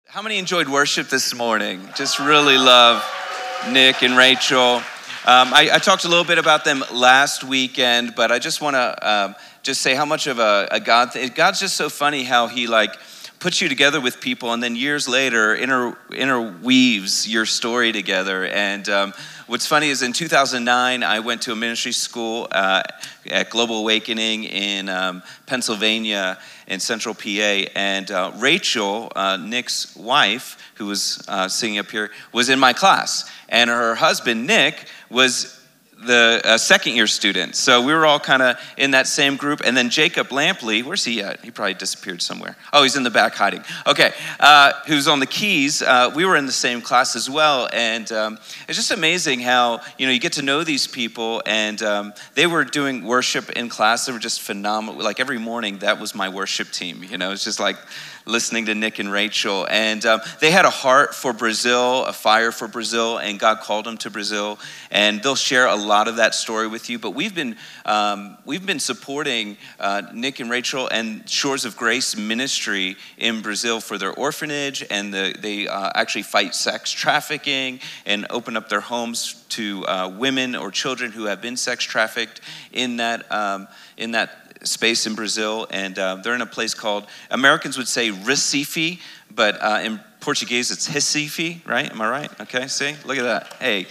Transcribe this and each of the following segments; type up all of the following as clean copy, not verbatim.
How many enjoyed worship this morning? Just really love Nick and Rachel. I talked a little bit about them last weekend, but I just want to just say how much of a God thing. God's just so funny how he puts you together with people and then years later interweaves your story together. And what's funny is in 2009, I went to a ministry school at Global Awakening in Pennsylvania in central PA. And Rachel, Nick's wife, who was singing up here, was in my class. And her husband, Nick, was the second year student. So we were all kind of in that same group. And then Jacob Lampley, where's he at? He probably disappeared somewhere. Oh, he's in the back hiding. Okay, who's on the keys. We were in the same class as well. And it's just amazing how, you get to know these people. And they were doing worship in class. They were just phenomenal. Like every morning, that was my worship team. It's just like listening to Nick and Rachel. And they had a heart for Brazil, a fire for Brazil, and God called them to Brazil. And they'll share a lot of that story with you. But we've been supporting Nick and Rachel and Shores of Grace ministry in Brazil for their orphanage. And they actually fight sex trafficking and open up their homes to women or children who have been sex trafficked in that space in Brazil. And they're in a place called, Americans would say Recife, but in Portuguese it's Recife, right? Am I right? Okay, see, look at that. Hey.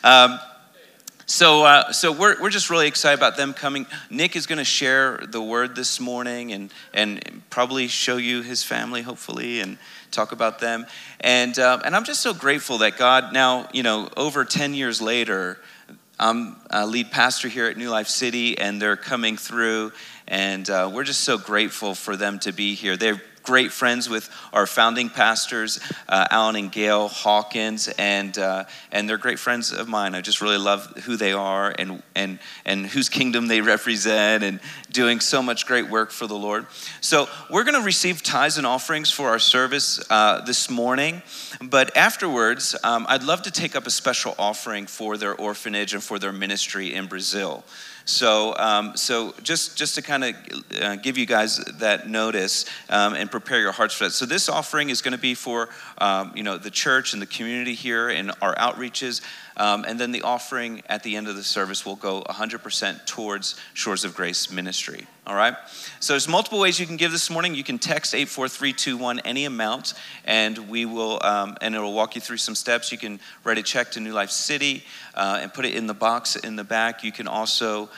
So we're just really excited about them coming. Nick is going to share the word this morning and probably show you his family, hopefully, and talk about them. And I'm just so grateful that God now, over 10 years later, I'm a lead pastor here at New Life City, and they're coming through, and we're just so grateful for them to be here. They're great friends with our founding pastors, Alan and Gail Hawkins, and they're great friends of mine. I just really love who they are and whose kingdom they represent, and doing so much great work for the Lord. So we're going to receive tithes and offerings for our service this morning, but afterwards, I'd love to take up a special offering for their orphanage and for their ministry in Brazil. So just to kind of give you guys that notice and prepare your hearts for that. So this offering is going to be for the church and the community here and our outreaches. And then the offering at the end of the service will go 100% towards Shores of Grace ministry. All right? So there's multiple ways you can give this morning. You can text 84321 any amount, and we will, and it will walk you through some steps. You can write a check to New Life City and put it in the box in the back. You can also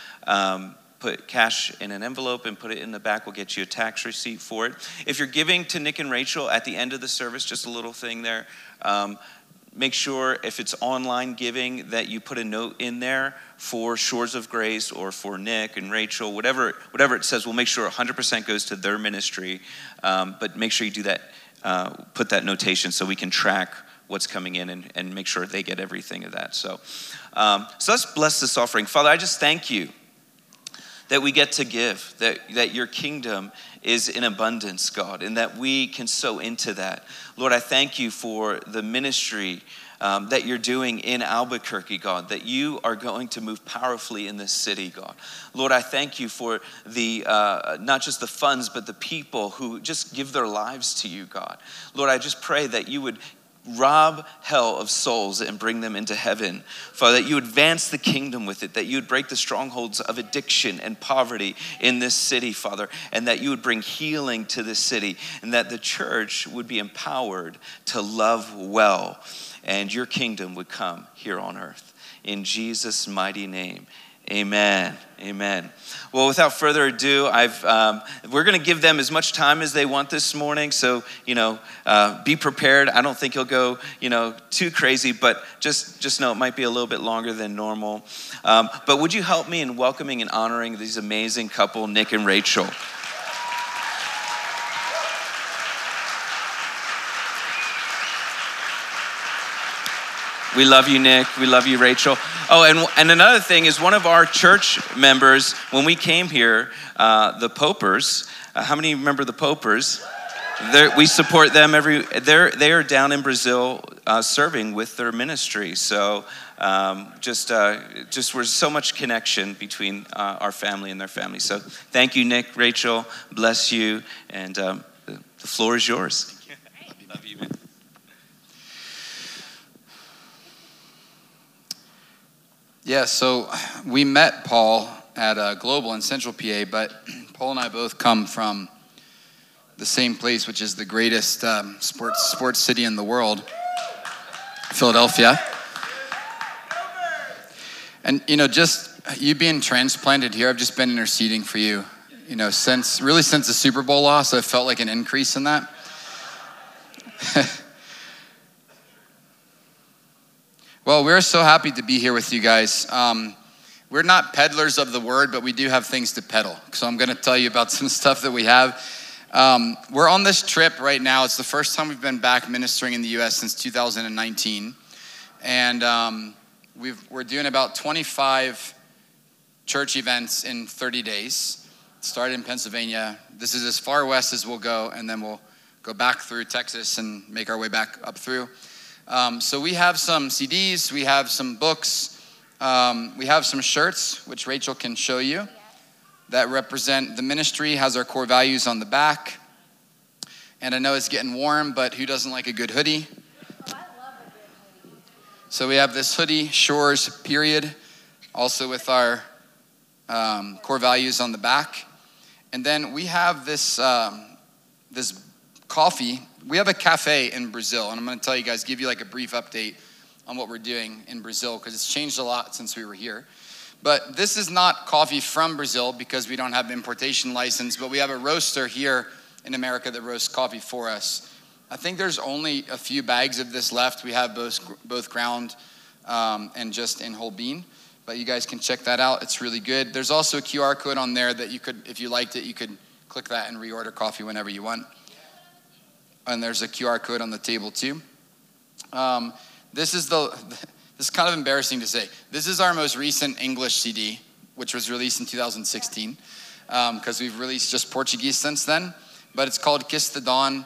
put cash in an envelope and put it in the back. We'll get you a tax receipt for it. If you're giving to Nick and Rachel at the end of the service, just a little thing there. Make sure if it's online giving that you put a note in there for Shores of Grace or for Nick and Rachel, whatever it says. We'll make sure 100% goes to their ministry. But make sure you do that, put that notation so we can track what's coming in and make sure they get everything of that. So let's bless this offering. Father, I just thank you that we get to give, that your kingdom is in abundance, God, and that we can sow into that. Lord, I thank you for the ministry that you're doing in Albuquerque, God, that you are going to move powerfully in this city, God. Lord, I thank you for the not just the funds, but the people who just give their lives to you, God. Lord, I just pray that you would rob hell of souls and bring them into heaven. Father, that you advance the kingdom with it, that you would break the strongholds of addiction and poverty in this city, Father, and that you would bring healing to this city, and that the church would be empowered to love well, and your kingdom would come here on earth. In Jesus' mighty name, amen. Amen. Well, without further ado, we're going to give them as much time as they want this morning. So, be prepared. I don't think he'll go, too crazy, but just know it might be a little bit longer than normal. But would you help me in welcoming and honoring these amazing couple, Nick and Rachel? We love you, Nick. We love you, Rachel. Oh, and another thing is one of our church members, when we came here, the Popers, how many remember the Popers? We support them they are down in Brazil serving with their ministry. So just was so much connection between our family and their family. So thank you, Nick, Rachel, bless you, and the floor is yours. Love you, man. Yeah, so we met Paul at Global in Central PA, but Paul and I both come from the same place, which is the greatest sports city in the world, Philadelphia. And, just you being transplanted here, I've just been interceding for you, since the Super Bowl loss. I felt like an increase in that. Well, we're so happy to be here with you guys. We're not peddlers of the word, but we do have things to peddle. So I'm going to tell you about some stuff that we have. We're on this trip right now. It's the first time we've been back ministering in the U.S. since 2019. And we're doing about 25 church events in 30 days. Started in Pennsylvania. This is as far west as we'll go, and then we'll go back through Texas and make our way back up through. So we have some CDs, we have some books, we have some shirts, which Rachel can show you, that represent the ministry, has our core values on the back. And I know it's getting warm, but who doesn't like a good hoodie? I love a good hoodie. So we have this hoodie, Shores, period, also with our core values on the back. And then we have this this coffee. We have a cafe in Brazil, and I'm going to tell you guys, give you like a brief update on what we're doing in Brazil, because it's changed a lot since we were here. But this is not coffee from Brazil because we don't have an importation license, but we have a roaster here in America that roasts coffee for us. I think there's only a few bags of this left. We have both ground and just in whole bean, but you guys can check that out. It's really good. There's also a QR code on there that you could, if you liked it, you could click that and reorder coffee whenever you want. And there's a QR code on the table too. This is kind of embarrassing to say. This is our most recent English CD, which was released in 2016, because we've released just Portuguese since then. But it's called Kiss the Dawn.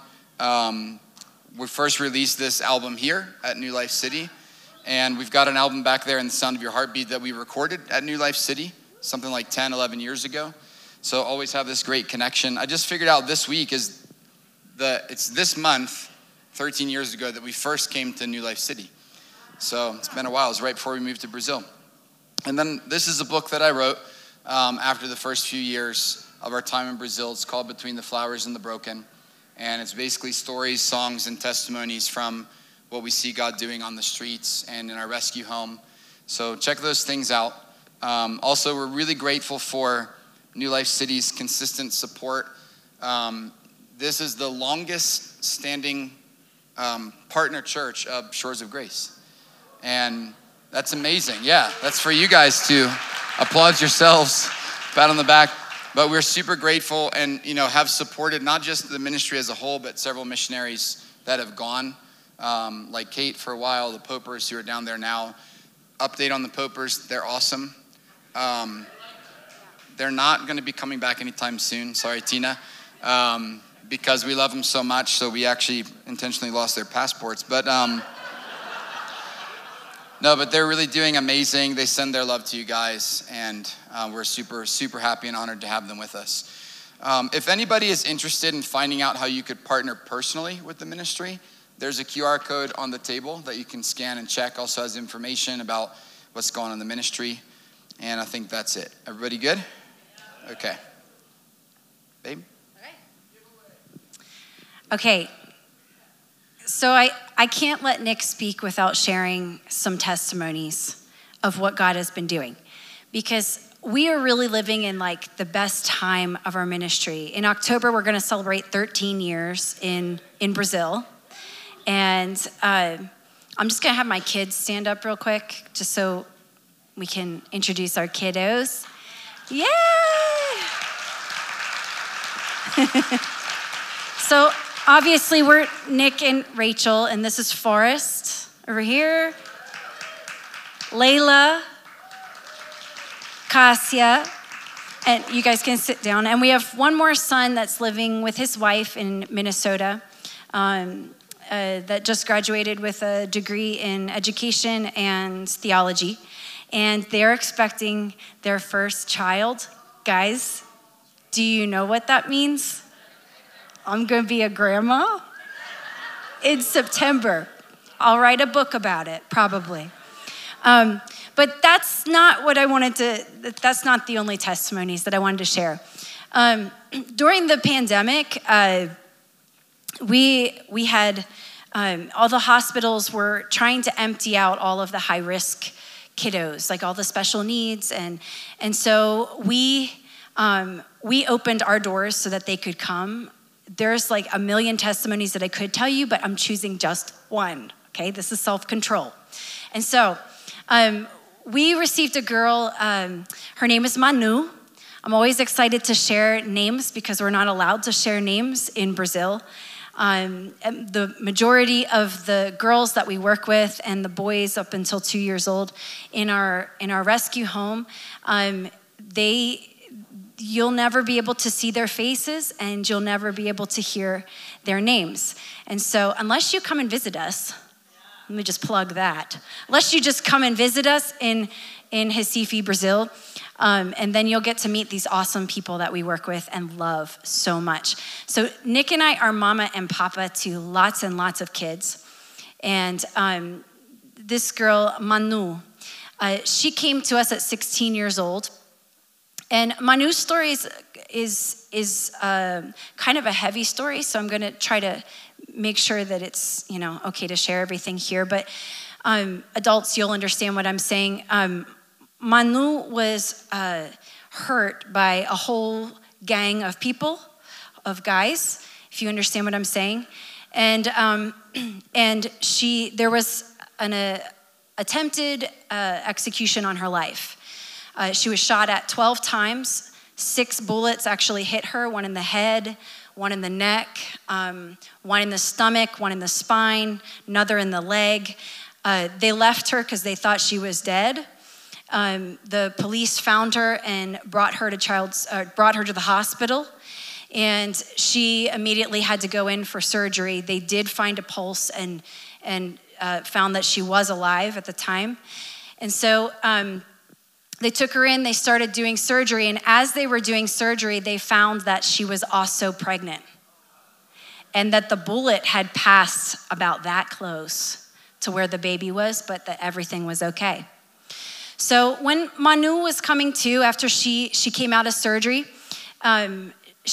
We first released this album here at New Life City, and we've got an album back there in The Sound of Your Heartbeat that we recorded at New Life City, something like 10, 11 years ago. So always have this great connection. I just figured out this week it's this month, 13 years ago, that we first came to New Life City. So it's been a while. It was right before we moved to Brazil. And then this is a book that I wrote after the first few years of our time in Brazil. It's called Between the Flowers and the Broken. And it's basically stories, songs, and testimonies from what we see God doing on the streets and in our rescue home. So check those things out. Also, we're really grateful for New Life City's consistent support. This is the longest standing partner church of Shores of Grace. And that's amazing. Yeah, that's for you guys to applaud yourselves, pat on the back. But we're super grateful and, have supported not just the ministry as a whole, but several missionaries that have gone, like Kate for a while, the Popers who are down there now. Update on the Popers, they're awesome. They're not going to be coming back anytime soon. Sorry, Tina. Because we love them so much, so we actually intentionally lost their passports. But no, but they're really doing amazing. They send their love to you guys, and we're super, super happy and honored to have them with us. If anybody is interested in finding out how you could partner personally with the ministry, there's a QR code on the table that you can scan and check. Also has information about what's going on in the ministry, and I think that's it. Everybody good? Okay. Babe? Okay, so I can't let Nick speak without sharing some testimonies of what God has been doing, because we are really living in like the best time of our ministry. In October, we're gonna celebrate 13 years in Brazil. And I'm just gonna have my kids stand up real quick, just so we can introduce our kiddos. Yay! So, obviously, we're Nick and Rachel, and this is Forrest over here. Layla, Cassia, and you guys can sit down. And we have one more son that's living with his wife in Minnesota that just graduated with a degree in education and theology. And they're expecting their first child. Guys, do you know what that means? I'm gonna be a grandma in September. I'll write a book about it, probably. But that's not what I wanted to, that's not the only testimonies that I wanted to share. During the pandemic, we had, all the hospitals were trying to empty out all of the high-risk kiddos, like all the special needs. And so we opened our doors so that they could come. There's like a million testimonies that I could tell you, but I'm choosing just one, okay? This is self-control. And so we received a girl, her name is Manu. I'm always excited to share names because we're not allowed to share names in Brazil. The majority of the girls that we work with and the boys up until 2 years old in our rescue home, you'll never be able to see their faces and you'll never be able to hear their names. And so unless you come and visit us, let me just plug that. Unless you just come and visit us in Recife, Brazil, and then you'll get to meet these awesome people that we work with and love so much. So Nick and I are mama and papa to lots and lots of kids. And this girl, Manu, she came to us at 16 years old. And Manu's story is kind of a heavy story, so I'm going to try to make sure that it's okay to share everything here. But adults, you'll understand what I'm saying. Manu was hurt by a whole gang of people, of guys, if you understand what I'm saying. And there was an attempted execution on her life. She was shot at 12 times. 6 bullets actually hit her, one in the head, one in the neck, one in the stomach, one in the spine, another in the leg. They left her because they thought she was dead. The police found her and brought her to the hospital, and she immediately had to go in for surgery. They did find a pulse and found that she was alive at the time. And so they took her in, they started doing surgery, and as they were doing surgery, they found that she was also pregnant and that the bullet had passed about that close to where the baby was, but that everything was okay. So when Manu was coming to, after she came out of surgery, they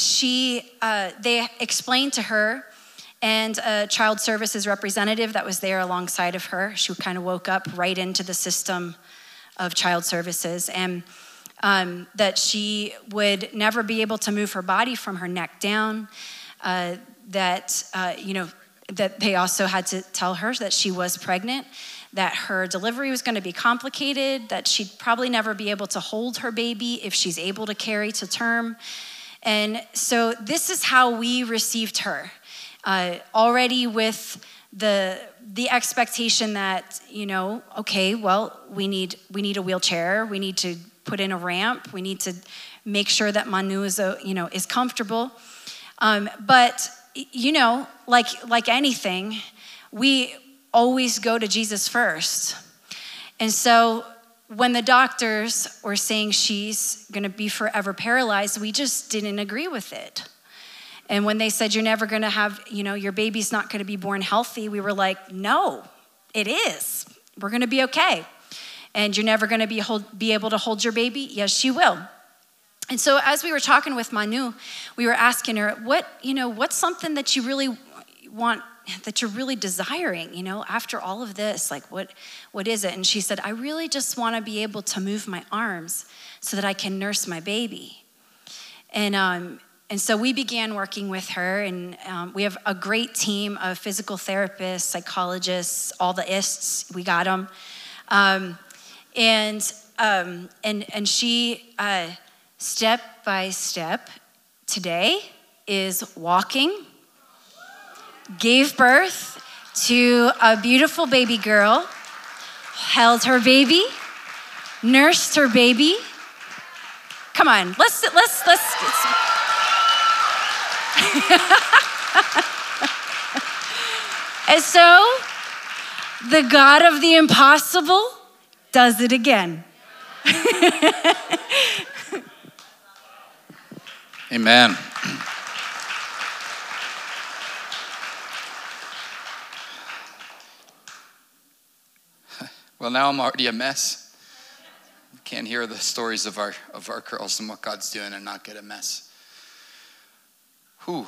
explained to her, and a child services representative that was there alongside of her, she kind of woke up right into the system of child services, and that she would never be able to move her body from her neck down, that they also had to tell her that she was pregnant, that her delivery was going to be complicated, that she'd probably never be able to hold her baby if she's able to carry to term. And so this is how we received her, already with the expectation that, okay, well, we need a wheelchair, we need to put in a ramp, we need to make sure that Manu is comfortable. But like anything, we always go to Jesus first. And so when the doctors were saying she's going to be forever paralyzed, we just didn't agree with it. And when they said you're never going to have, your baby's not going to be born healthy, we were like, no, it is. We're going to be okay. And you're never going to be able to hold your baby? Yes, she will. And so as we were talking with Manu, we were asking her, what's something that you really want, that you're really desiring, after all of this, like what is it? And she said, I really just want to be able to move my arms so that I can nurse my baby. And so we began working with her, and we have a great team of physical therapists, psychologists, all the ists, we got them. And she, step by step, today is walking, gave birth to a beautiful baby girl, held her baby, nursed her baby. Come on, let's And so, the God of the impossible does it again. Amen. Well, now I'm already a mess. can't hear the stories of our girls and what God's doing and not get a mess. Whew.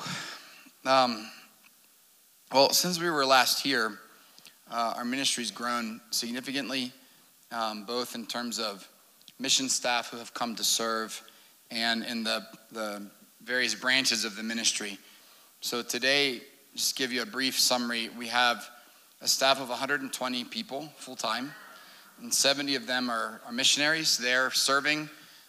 Well, since we were last here, our ministry's grown significantly, both in terms of mission staff who have come to serve and in the various branches of the ministry. So today, just to give you a brief summary, we have a staff of 120 people full-time, and 70 of them are missionaries. They're serving.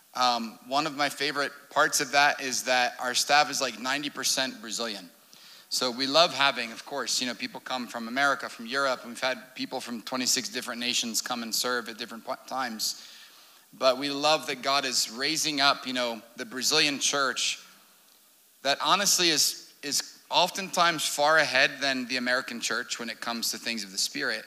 One of my favorite parts of that is that our staff is like 90% Brazilian. So we love having, of course, people come from America, from Europe, and we've had people from 26 different nations come and serve at different times. But we love that God is raising up, the Brazilian church that honestly is oftentimes far ahead than the American church when it comes to things of the Spirit,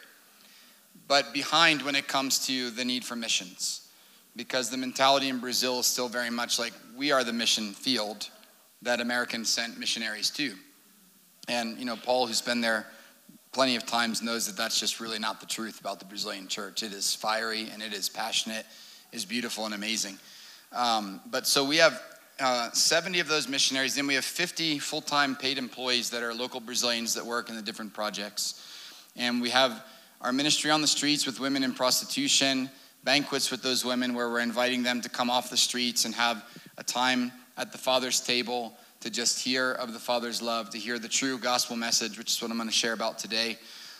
but behind when it comes to the need for missions. Because the mentality in Brazil is still very much like we are the mission field that Americans sent missionaries to. And, Paul, who's been there plenty of times, knows that that's just really not the truth about the Brazilian church. It is fiery and it is passionate, is beautiful and amazing. But so we have 70 of those missionaries. Then we have 50 full-time paid employees that are local Brazilians that work in the different projects. And we have our ministry on the streets with women in prostitution, banquets with those women where we're inviting them to come off the streets and have a time at the Father's table to just hear of the Father's love, to hear the true gospel message, which is what I'm going to share about today.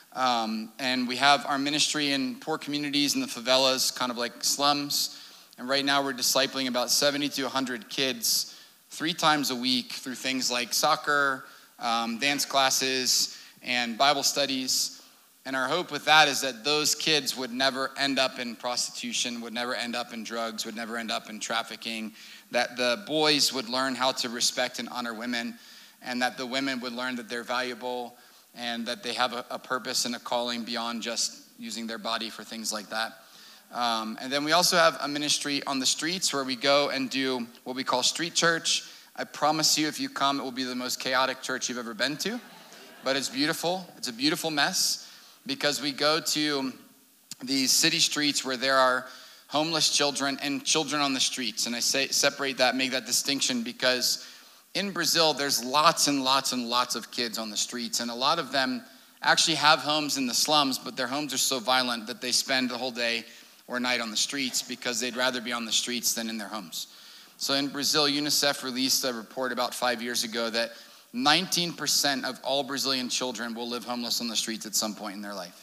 And we have our ministry in poor communities in the favelas, kind of like slums. And right now we're discipling about 70 to 100 kids 3 times a week through things like soccer, dance classes, and Bible studies. And our hope with that is that those kids would never end up in prostitution, would never end up in drugs, would never end up in trafficking, that the boys would learn how to respect and honor women, and that the women would learn that they're valuable and that they have a purpose and a calling beyond just using their body for things like that. And then we also have a ministry on the streets where we go and do what we call street church. I promise you, if you come, it will be the most chaotic church you've ever been to, but it's beautiful. It's a beautiful mess. Because we go to these city streets where there are homeless children and children on the streets. And I say separate that, make that distinction, because in Brazil, there's lots and lots and lots of kids on the streets. And a lot of them actually have homes in the slums, but their homes are so violent that they spend the whole day or night on the streets because they'd rather be on the streets than in their homes. So in Brazil, UNICEF released a report about 5 years ago that 19% of all Brazilian children will live homeless on the streets at some point in their life.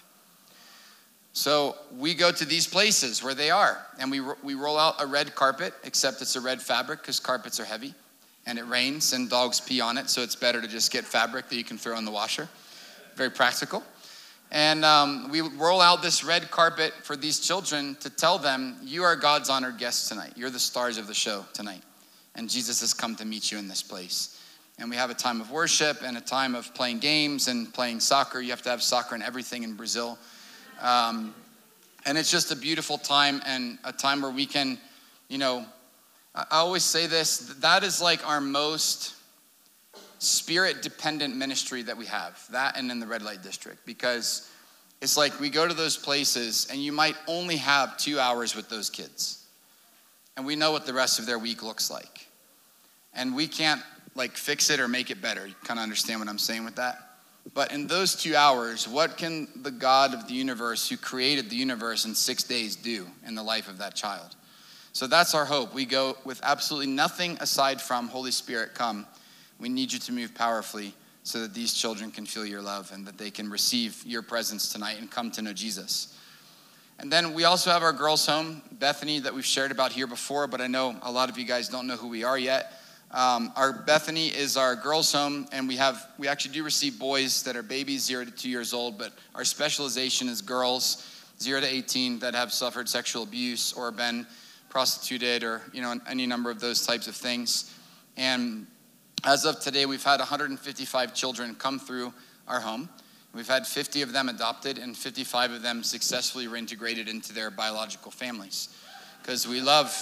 So we go to these places where they are, and we roll out a red carpet, except it's a red fabric because carpets are heavy, and it rains, and dogs pee on it, so it's better to just get fabric that you can throw in the washer. Very practical. And we roll out this red carpet for these children to tell them, you are God's honored guests tonight. You're the stars of the show tonight, and Jesus has come to meet you in this place. And we have a time of worship and a time of playing games and playing soccer. You have to have soccer and everything in Brazil. And it's just a beautiful time and a time where we can, I always say this, that is like our most spirit-dependent ministry that we have, that and in the red light district, because it's like we go to those places and you might only have 2 hours with those kids. And we know what the rest of their week looks like. And we can't fix it or make it better. You kind of understand what I'm saying with that? But in those 2 hours, what can the God of the universe who created the universe in 6 days do in the life of that child? So that's our hope. We go with absolutely nothing aside from Holy Spirit, come. We need you to move powerfully so that these children can feel your love and that they can receive your presence tonight and come to know Jesus. And then we also have our girls' home, Bethany, that we've shared about here before, but I know a lot of you guys don't know who we are yet. Our Bethany is our girls' home, and we actually do receive boys that are babies 0 to 2 years old, but our specialization is girls 0 to 18 that have suffered sexual abuse or been prostituted or any number of those types of things. And as of today, we've had 155 children come through our home. We've had 50 of them adopted, and 55 of them successfully reintegrated into their biological families. Because we love,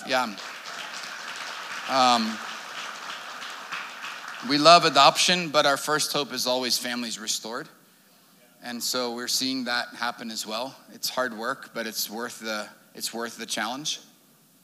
we love adoption, but our first hope is always families restored. And so we're seeing that happen as well. It's hard work, but it's worth the challenge.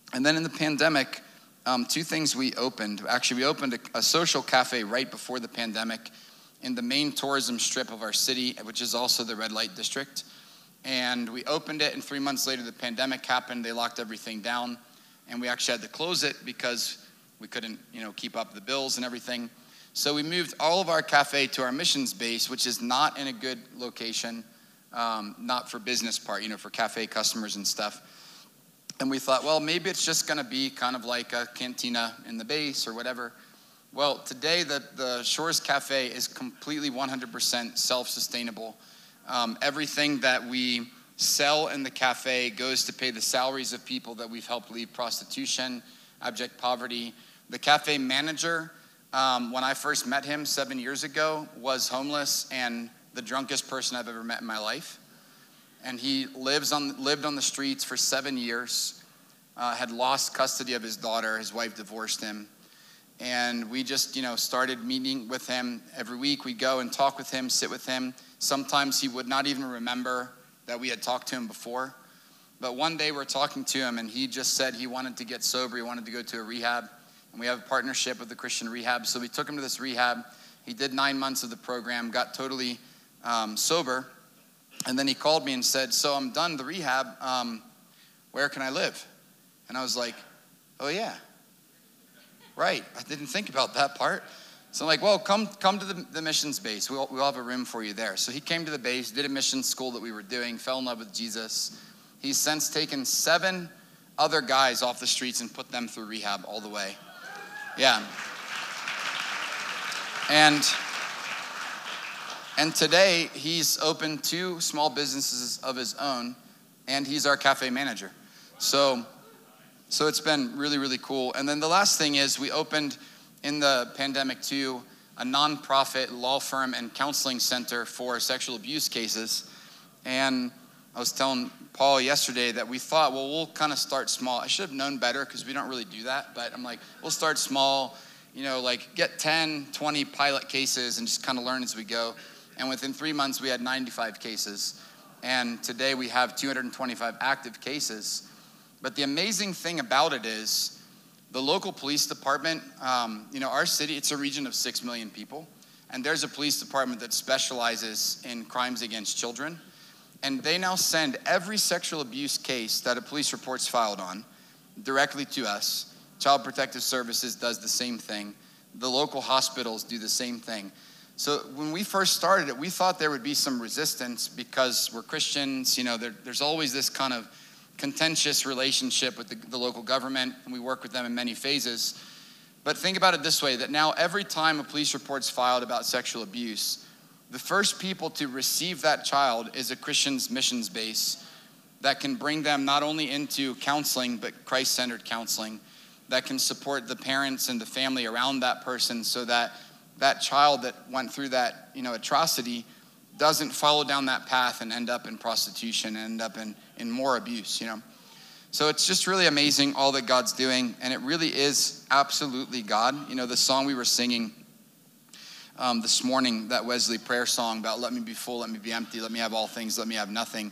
And then in the pandemic, two things we opened. Actually, we opened a social cafe right before the pandemic in the main tourism strip of our city, which is also the red light district. And we opened it, and 3 months later, the pandemic happened. They locked everything down, and we actually had to close it because we couldn't, keep up the bills and everything. So we moved all of our cafe to our missions base, which is not in a good location, not for business part, for cafe customers and stuff. And we thought, well, maybe it's just going to be kind of like a cantina in the base or whatever. Well, today the Shores Cafe is completely 100% self-sustainable. Everything that we sell in the cafe goes to pay the salaries of people that we've helped leave prostitution, abject poverty. The cafe manager, when I first met him 7 years ago, was homeless and the drunkest person I've ever met in my life. And he lived on the streets for 7 years, had lost custody of his daughter. His wife divorced him. And we just, started meeting with him every week. We'd go and talk with him, sit with him. Sometimes he would not even remember that we had talked to him before. But one day we're talking to him, and he just said he wanted to get sober. He wanted to go to a rehab. And we have a partnership with the Christian Rehab. So we took him to this rehab. He did 9 months of the program, got totally sober. And then he called me and said, so I'm done the rehab. Where can I live? And I was like, oh, yeah. Right. I didn't think about that part. So I'm like, well, come to the missions base. We'll have a room for you there. So he came to the base, did a mission school that we were doing, fell in love with Jesus. He's since taken 7 other guys off the streets and put them through rehab all the way. Yeah. And today, he's opened 2 small businesses of his own, and he's our cafe manager. So it's been really, really cool. And then the last thing is we opened in the pandemic too a nonprofit law firm and counseling center for sexual abuse cases. And I was telling Paul yesterday that we thought, well, we'll kind of start small. I should have known better because we don't really do that. But I'm like, we'll start small, get 10, 20 pilot cases and just kind of learn as we go. And within 3 months, we had 95 cases. And today we have 225 active cases. But the amazing thing about it is the local police department, our city, it's a region of 6 million people. And there's a police department that specializes in crimes against children. And they now send every sexual abuse case that a police report's filed on directly to us. Child Protective Services does the same thing. The local hospitals do the same thing. So when we first started it, we thought there would be some resistance because we're Christians. There's always this kind of contentious relationship with the local government, and we work with them in many phases. But think about it this way, that now every time a police report's filed about sexual abuse, the first people to receive that child is a Christian's missions base that can bring them not only into counseling, but Christ-centered counseling that can support the parents and the family around that person so that that child that went through that, atrocity doesn't follow down that path and end up in prostitution and end up in more abuse, So it's just really amazing all that God's doing, and it really is absolutely God. The song we were singing this morning, that Wesley prayer song about let me be full, let me be empty, let me have all things, let me have nothing.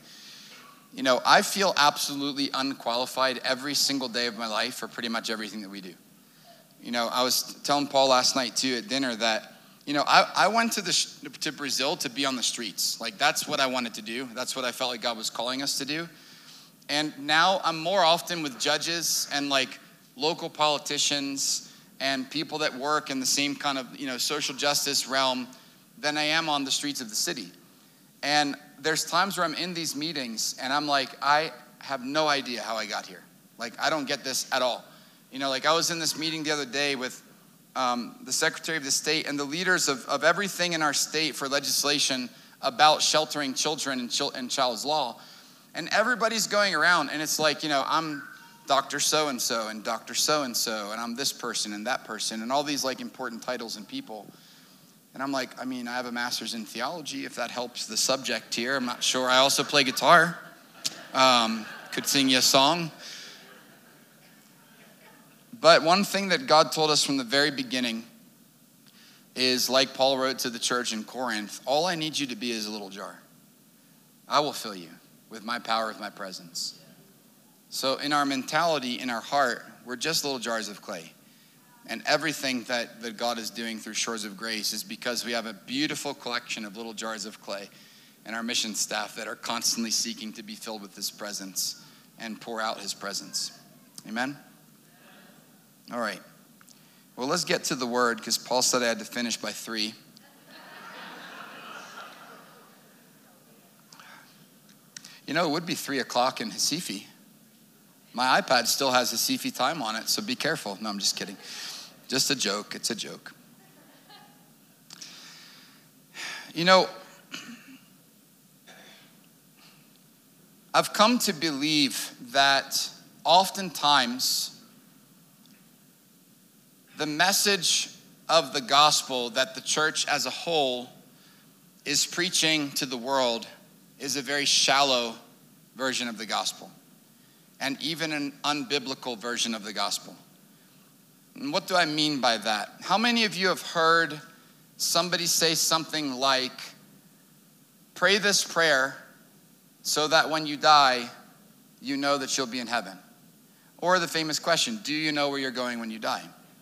I feel absolutely unqualified every single day of my life for pretty much everything that we do. I was telling Paul last night too at dinner that, I went to Brazil to be on the streets. Like that's what I wanted to do. That's what I felt like God was calling us to do. And now I'm more often with judges and like local politicians and people that work in the same kind of, social justice realm than I am on the streets of the city. And there's times where I'm in these meetings and I'm like, I have no idea how I got here. Like, I don't get this at all. I was in this meeting the other day with the Secretary of the State and the leaders of everything in our state for legislation about sheltering children and child's law. And everybody's going around and it's like, I'm Dr. So-and-so and Dr. So-and-so and I'm this person and that person and all these like important titles and people. And I'm like, I have a master's in theology if that helps the subject here. I'm not sure. I also play guitar. Could sing you a song. But one thing that God told us from the very beginning is, like Paul wrote to the church in Corinth, all I need you to be is a little jar. I will fill you with my power, with my presence. So in our mentality, in our heart, we're just little jars of clay. And everything that God is doing through Shores of Grace is because we have a beautiful collection of little jars of clay and our mission staff that are constantly seeking to be filled with his presence and pour out his presence. Amen? All right. Well, let's get to the word because Paul said I had to finish by 3. You know, it would be 3 o'clock in Hasifi. My iPad still has Hasifi time on it, so be careful. No, I'm just kidding. Just a joke. It's a joke. You know, I've come to believe that oftentimes the message of the gospel that the church as a whole is preaching to the world is a very shallow version of the gospel, and even an unbiblical version of the gospel. And what do I mean by that? How many of you have heard somebody say something like, pray this prayer so that when you die, you know that you'll be in heaven? Or the famous question, do you know where you're going when you die?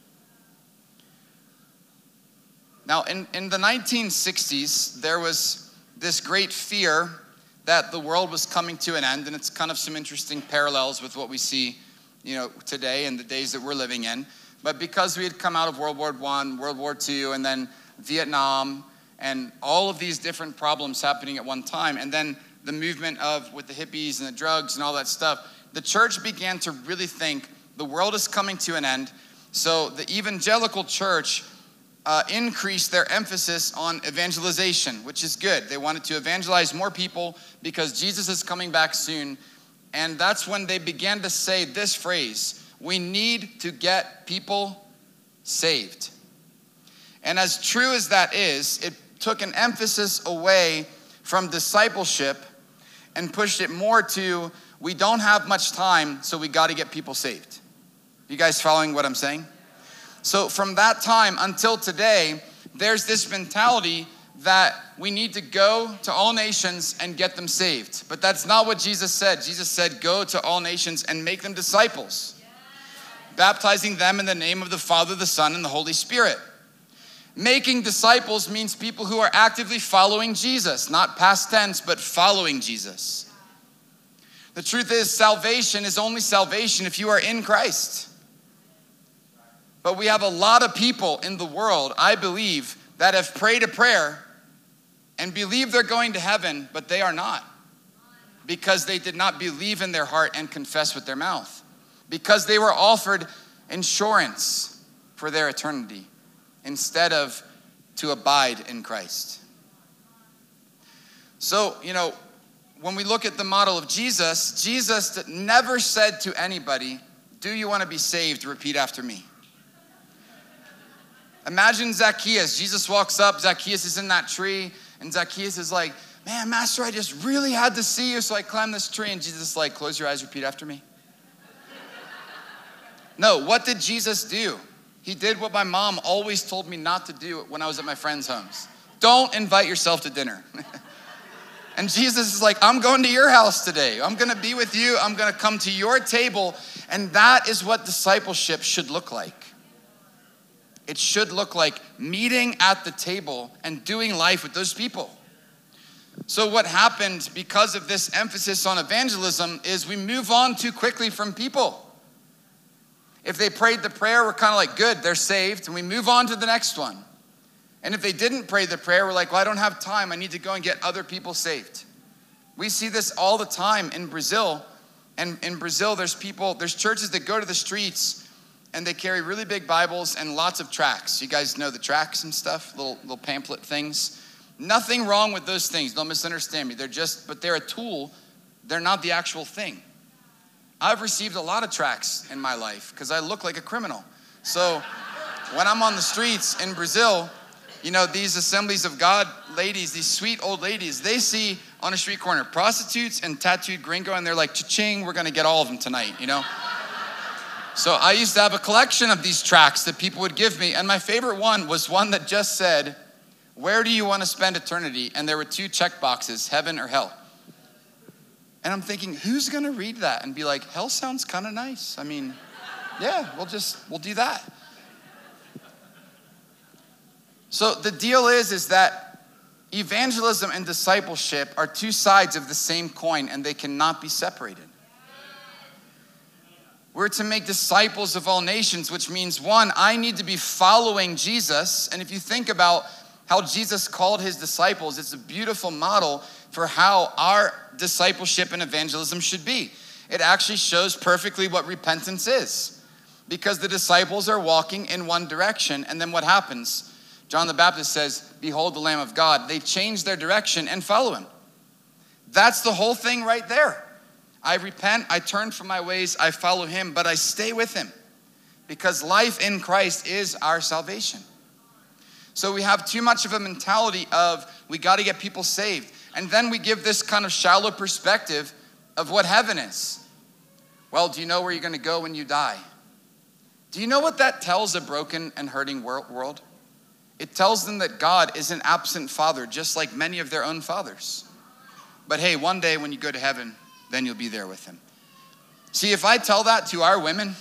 Now, in the 1960s, there was this great fear that the world was coming to an end, and it's kind of some interesting parallels with what we see, today and the days that we're living in. But because we had come out of World War I, World War II, and then Vietnam, and all of these different problems happening at one time, and then the movement with the hippies and the drugs and all that stuff, the church began to really think the world is coming to an end. So the evangelical church increased their emphasis on evangelization, which is good. They wanted to evangelize more people because Jesus is coming back soon. And that's when they began to say this phrase, we need to get people saved. And as true as that is, it took an emphasis away from discipleship and pushed it more to, we don't have much time, so we got to get people saved. You guys following what I'm saying? So from that time until today, there's this mentality that we need to go to all nations and get them saved. But that's not what Jesus said. Jesus said, go to all nations and make them disciples, baptizing them in the name of the Father, the Son, and the Holy Spirit. Making disciples means people who are actively following Jesus, not past tense, but following Jesus. The truth is, salvation is only salvation if you are in Christ. But we have a lot of people in the world, I believe, that have prayed a prayer and believe they're going to heaven, but they are not. Because they did not believe in their heart and confess with their mouth. Because they were offered insurance for their eternity instead of to abide in Christ. So, when we look at the model of Jesus, Jesus never said to anybody, do you want to be saved? Repeat after me. Imagine Zacchaeus. Jesus walks up, Zacchaeus is in that tree, and Zacchaeus is like, man, Master, I just really had to see you, so I climbed this tree. And Jesus is like, close your eyes, repeat after me. No, what did Jesus do? He did what my mom always told me not to do when I was at my friends' homes. Don't invite yourself to dinner. And Jesus is like, I'm going to your house today. I'm going to be with you. I'm going to come to your table. And that is what discipleship should look like. It should look like meeting at the table and doing life with those people. So what happened because of this emphasis on evangelism is we move on too quickly from people. If they prayed the prayer, we're kind of like, good, they're saved, and we move on to the next one. And if they didn't pray the prayer, we're like, well, I don't have time. I need to go and get other people saved. We see this all the time in Brazil. And in Brazil, there's churches that go to the streets and they carry really big Bibles and lots of tracts. You guys know the tracts and stuff, little pamphlet things. Nothing wrong with those things. Don't misunderstand me. But they're a tool. They're not the actual thing. I've received a lot of tracts in my life because I look like a criminal. So when I'm on the streets in Brazil, these Assemblies of God ladies, these sweet old ladies, they see on a street corner prostitutes and tattooed gringo, and they're like, cha-ching, we're going to get all of them tonight, So I used to have a collection of these tracts that people would give me, and my favorite one was one that just said, where do you want to spend eternity? And there were 2 check boxes, heaven or hell. And I'm thinking, who's going to read that and be like, hell sounds kind of nice. I mean, yeah, we'll do that. So the deal is that evangelism and discipleship are two sides of the same coin, and they cannot be separated. We're to make disciples of all nations, which means, one, I need to be following Jesus. And if you think about how Jesus called his disciples, it's a beautiful model for how our discipleship and evangelism should be. It actually shows perfectly what repentance is, because the disciples are walking in one direction, and then what happens? John the Baptist says, behold the Lamb of God. They change their direction and follow him. That's the whole thing right there. I repent, I turn from my ways, I follow him, but I stay with him, because life in Christ is our salvation. So we have too much of a mentality of we got to get people saved. And then we give this kind of shallow perspective of what heaven is. Well, do you know where you're going to go when you die? Do you know what that tells a broken and hurting world? It tells them that God is an absent father, just like many of their own fathers. But hey, one day when you go to heaven, then you'll be there with him. See, if I tell that to our women,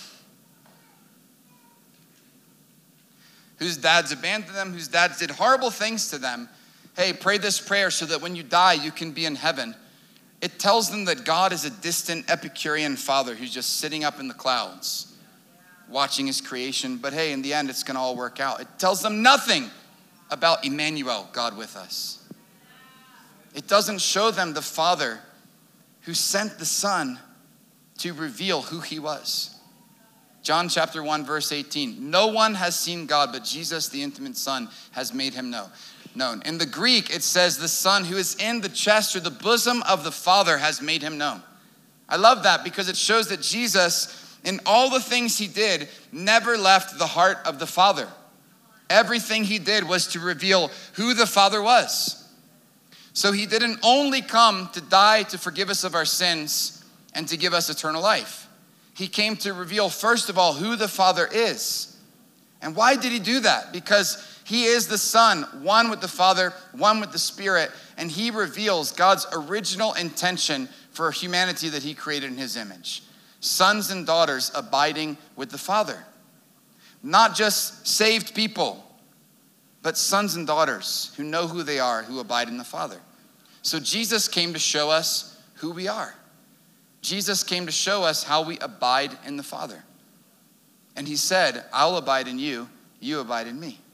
whose dads abandoned them, whose dads did horrible things to them, hey, pray this prayer so that when you die, you can be in heaven. It tells them that God is a distant Epicurean father who's just sitting up in the clouds, watching his creation. But hey, in the end, it's going to all work out. It tells them nothing about Emmanuel, God with us. It doesn't show them the Father who sent the Son to reveal who he was. John chapter 1, verse 18. No one has seen God, but Jesus, the intimate Son, has made him known. In the Greek, it says the Son who is in the chest or the bosom of the Father has made him known. I love that because it shows that Jesus, in all the things he did, never left the heart of the Father. Everything he did was to reveal who the Father was. So he didn't only come to die to forgive us of our sins and to give us eternal life. He came to reveal, first of all, who the Father is. And why did he do that? Because he is the Son, one with the Father, one with the Spirit, and he reveals God's original intention for humanity that he created in his image. Sons and daughters abiding with the Father. Not just saved people, but sons and daughters who know who they are, who abide in the Father. So Jesus came to show us who we are. Jesus came to show us how we abide in the Father. And he said, I'll abide in you, you abide in me.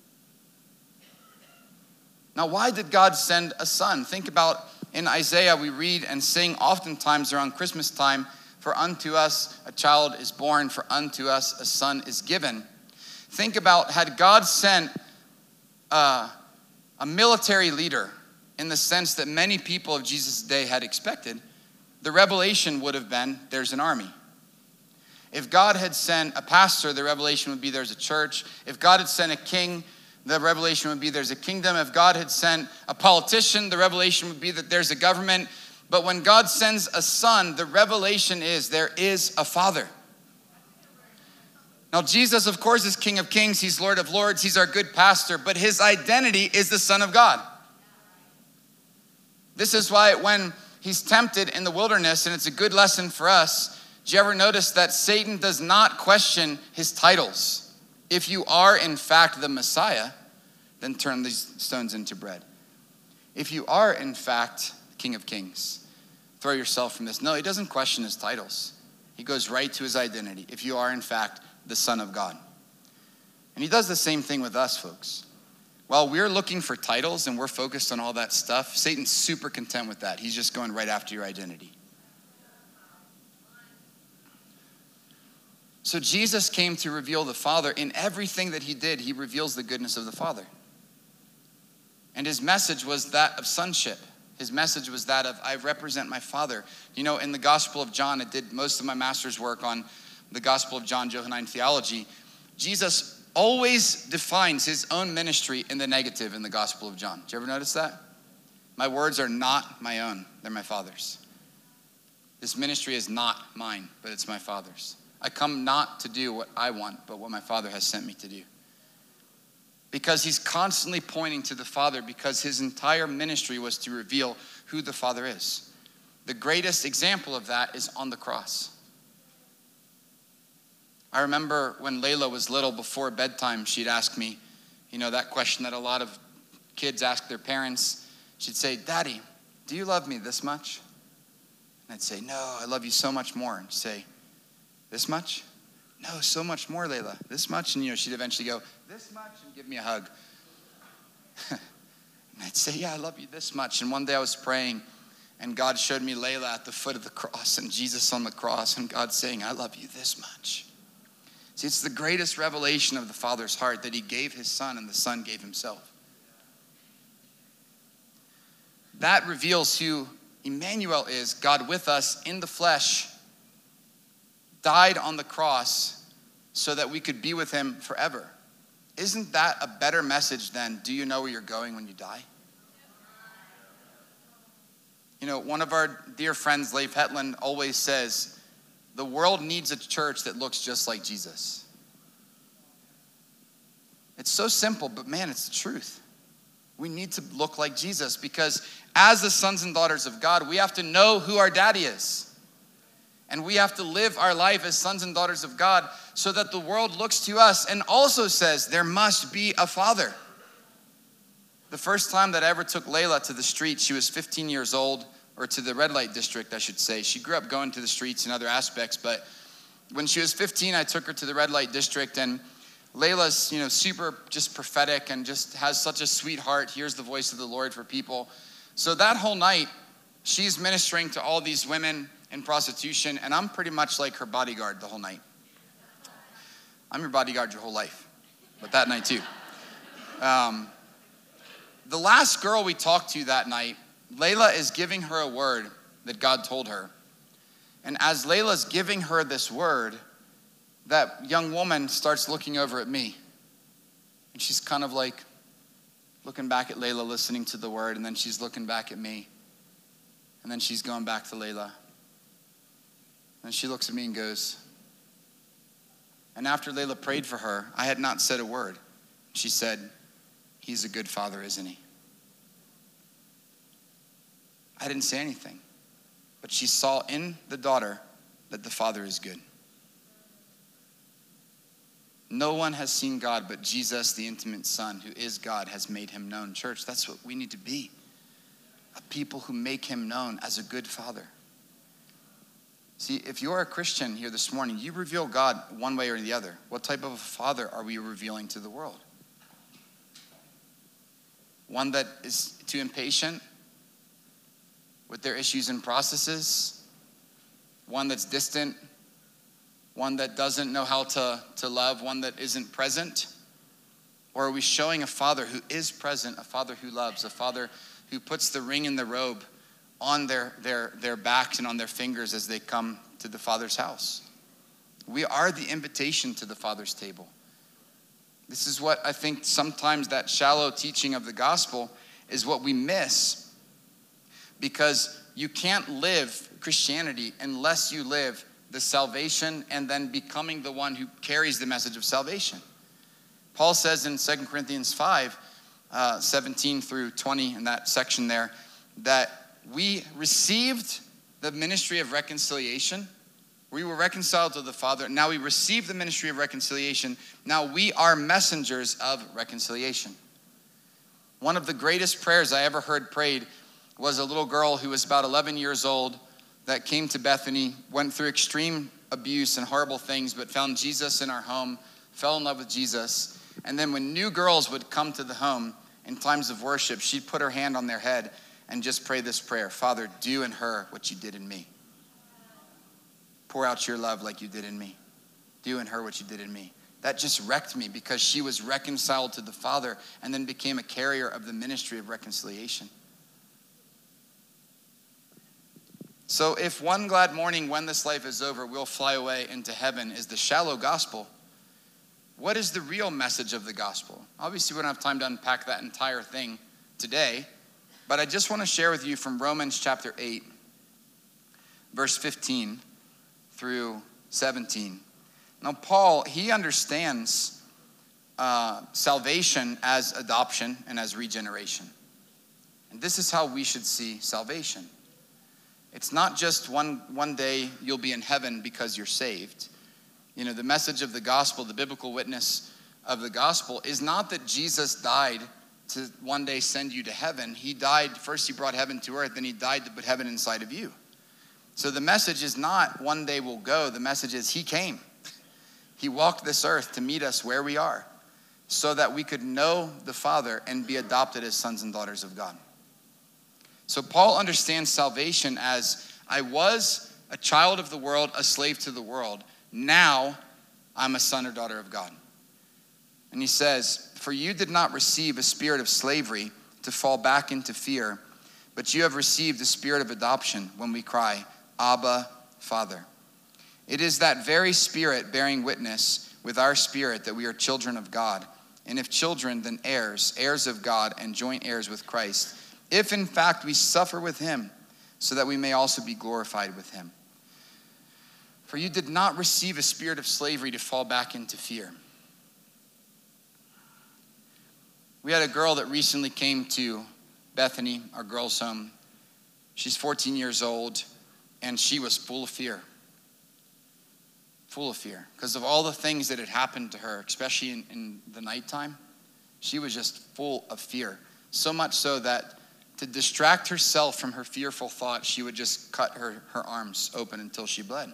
Now, why did God send a son? Think about in Isaiah, we read and sing oftentimes around Christmas time, for unto us a child is born, for unto us a son is given. Think about, had God sent a military leader in the sense that many people of Jesus' day had expected, the revelation would have been, there's an army. If God had sent a pastor, the revelation would be there's a church. If God had sent a king, the revelation would be there's a kingdom. If God had sent a politician, the revelation would be that there's a government. But when God sends a son, the revelation is there is a Father. Now, Jesus, of course, is King of Kings. He's Lord of Lords. He's our good pastor. But his identity is the Son of God. This is why when he's tempted in the wilderness, and it's a good lesson for us, do you ever notice that Satan does not question his titles? If you are, in fact, the Messiah, then turn these stones into bread. If you are, in fact, King of Kings, throw yourself from this. No, he doesn't question his titles. He goes right to his identity. If you are, in fact, the Son of God. And he does the same thing with us, folks. While we're looking for titles and we're focused on all that stuff, Satan's super content with that. He's just going right after your identity. So Jesus came to reveal the Father. In everything that he did, he reveals the goodness of the Father. And his message was that of sonship. His message was that of, I represent my Father. You know, in the Gospel of John, I did most of my master's work on the Gospel of John, Johannine theology. Jesus always defines his own ministry in the negative in the Gospel of John. Did you ever notice that? My words are not my own, they're my Father's. This ministry is not mine, but it's my Father's. I come not to do what I want, but what my Father has sent me to do. Because he's constantly pointing to the Father, because his entire ministry was to reveal who the Father is. The greatest example of that is on the cross. I remember when Layla was little, before bedtime, she'd ask me, that question that a lot of kids ask their parents. She'd say, "Daddy, do you love me this much?" And I'd say, "No, I love you so much more." And she'd say, "This much?" "No, so much more, Layla. This much?" And she'd eventually go, "This much," and give me a hug. And I'd say, "Yeah, I love you this much." And one day I was praying, and God showed me Layla at the foot of the cross and Jesus on the cross, and God saying, "I love you this much." See, it's the greatest revelation of the Father's heart that he gave his Son and the Son gave himself. That reveals who Emmanuel is, God with us in the flesh, died on the cross so that we could be with him forever. Isn't that a better message than, do you know where you're going when you die? One of our dear friends, Leif Hetland, always says, the world needs a church that looks just like Jesus. It's so simple, but man, it's the truth. We need to look like Jesus because as the sons and daughters of God, we have to know who our daddy is. And we have to live our life as sons and daughters of God so that the world looks to us and also says there must be a father. The first time that I ever took Layla to the street, she was 15 years old, or to the red light district, I should say. She grew up going to the streets and other aspects, but when she was 15, I took her to the red light district, and Layla's, super just prophetic and just has such a sweet heart, hears the voice of the Lord for people. So that whole night, she's ministering to all these women in prostitution, and I'm pretty much like her bodyguard the whole night. I'm your bodyguard your whole life, but that night too. The last girl we talked to that night, Layla is giving her a word that God told her. And as Layla's giving her this word, that young woman starts looking over at me. And she's kind of like looking back at Layla, listening to the word, and then she's looking back at me. And then she's going back to Layla. And she looks at me and goes, and after Layla prayed for her, I had not said a word. She said, "He's a good father, isn't he?" I didn't say anything, but she saw in the daughter that the Father is good. No one has seen God, but Jesus, the intimate Son, who is God, has made him known. Church, that's what we need to be. A people who make him known as a good Father. See, if you're a Christian here this morning, you reveal God one way or the other. What type of a father are we revealing to the world? One that is too impatient with their issues and processes? One that's distant? One that doesn't know how to love? One that isn't present? Or are we showing a father who is present, a father who loves, a father who puts the ring and the robe on their backs and on their fingers as they come to the Father's house? We are the invitation to the Father's table. This is what I think sometimes that shallow teaching of the gospel is what we miss. Because you can't live Christianity unless you live the salvation and then becoming the one who carries the message of salvation. Paul says in 2 Corinthians 5, 17 through 20, in that section there, that we received the ministry of reconciliation. We were reconciled to the Father. Now we receive the ministry of reconciliation. Now we are messengers of reconciliation. One of the greatest prayers I ever heard prayed was a little girl who was about 11 years old that came to Bethany, went through extreme abuse and horrible things, but found Jesus in our home, fell in love with Jesus. And then when new girls would come to the home in times of worship, she'd put her hand on their head and just pray this prayer: Father, do in her what you did in me. Pour out your love like you did in me. Do in her what you did in me. That just wrecked me because she was reconciled to the Father and then became a carrier of the ministry of reconciliation. So if one glad morning when this life is over, we'll fly away into heaven is the shallow gospel, what is the real message of the gospel? Obviously, we don't have time to unpack that entire thing today, but I just want to share with you from Romans chapter 8, verse 15 through 17. Now, Paul, he understands salvation as adoption and as regeneration. And this is how we should see salvation. It's not just one day you'll be in heaven because you're saved. You know, the message of the gospel, the biblical witness of the gospel is not that Jesus died to one day send you to heaven. He died, first he brought heaven to earth, then he died to put heaven inside of you. So the message is not one day we'll go. The message is he came. He walked this earth to meet us where we are so that we could know the Father and be adopted as sons and daughters of God. So Paul understands salvation as I was a child of the world, a slave to the world. Now I'm a son or daughter of God. And he says, for you did not receive a spirit of slavery to fall back into fear, but you have received the spirit of adoption when we cry, Abba, Father. It is that very spirit bearing witness with our spirit that we are children of God. And if children, then heirs, heirs of God and joint heirs with Christ. If in fact we suffer with him, so that we may also be glorified with him. For you did not receive a spirit of slavery to fall back into fear. We had a girl that recently came to Bethany, our girls' home. She's 14 years old, and she was full of fear. Full of fear. Because of all the things that had happened to her, especially in the nighttime, she was just full of fear. So much so that to distract herself from her fearful thoughts, she would just cut her arms open until she bled.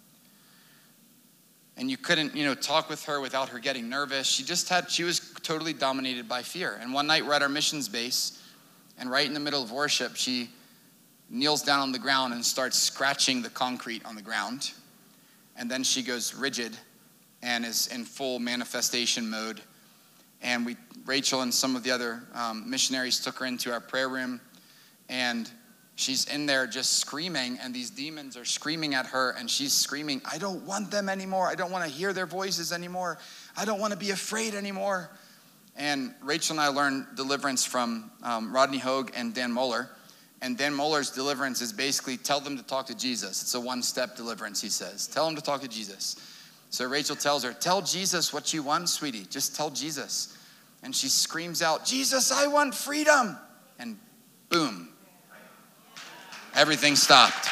And you couldn't, talk with her without her getting nervous. She was totally dominated by fear. And one night we're at our missions base, and right in the middle of worship, she kneels down on the ground and starts scratching the concrete on the ground. And then she goes rigid and is in full manifestation mode. And Rachel and some of the other missionaries took her into our prayer room, and she's in there just screaming, and these demons are screaming at her, and she's screaming, I don't want them anymore. I don't want to hear their voices anymore. I don't want to be afraid anymore. And Rachel and I learned deliverance from Rodney Hogue and Dan Moeller. And Dan Moeller's deliverance is basically tell them to talk to Jesus. It's a one-step deliverance, he says. Tell them to talk to Jesus. So Rachel tells her, tell Jesus what you want, sweetie. Just tell Jesus. And she screams out, Jesus, I want freedom. And boom. Everything stopped.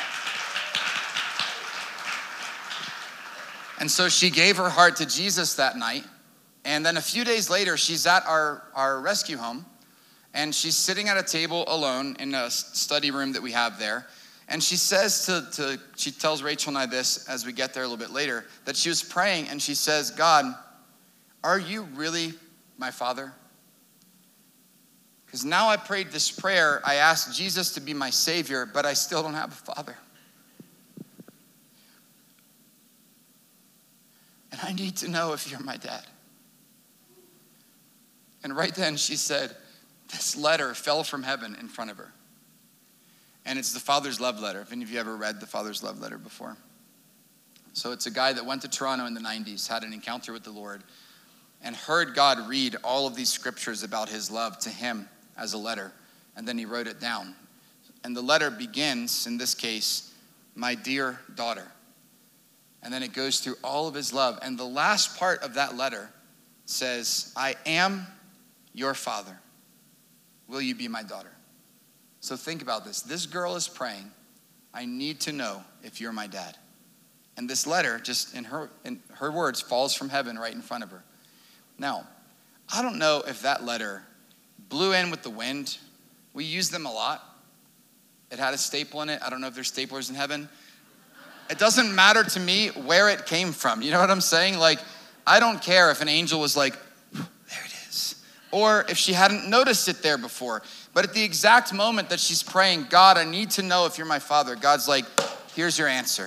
And so she gave her heart to Jesus that night. And then a few days later, she's at our rescue home. And she's sitting at a table alone in a study room that we have there. And she says she tells Rachel and I this as we get there a little bit later, that she was praying and she says, God, are you really my Father? Because now I prayed this prayer, I asked Jesus to be my Savior, but I still don't have a Father. And I need to know if you're my dad. And right then she said, this letter fell from heaven in front of her. And it's the Father's love letter. If any of you ever read the Father's love letter before. So it's a guy that went to Toronto in the 90s, had an encounter with the Lord, and heard God read all of these scriptures about his love to him as a letter. And then he wrote it down. And the letter begins, in this case, my dear daughter. And then it goes through all of his love. And the last part of that letter says, I am your father. Will you be my daughter? So think about this. This girl is praying, I need to know if you're my dad. And this letter, just in her words, falls from heaven right in front of her. Now, I don't know if that letter blew in with the wind. We use them a lot. It had a staple in it. I don't know if there's staplers in heaven. It doesn't matter to me where it came from. You know what I'm saying? Like, I don't care if an angel was like, there it is. Or if she hadn't noticed it there before. But at the exact moment that she's praying, God, I need to know if you're my father. God's like, here's your answer.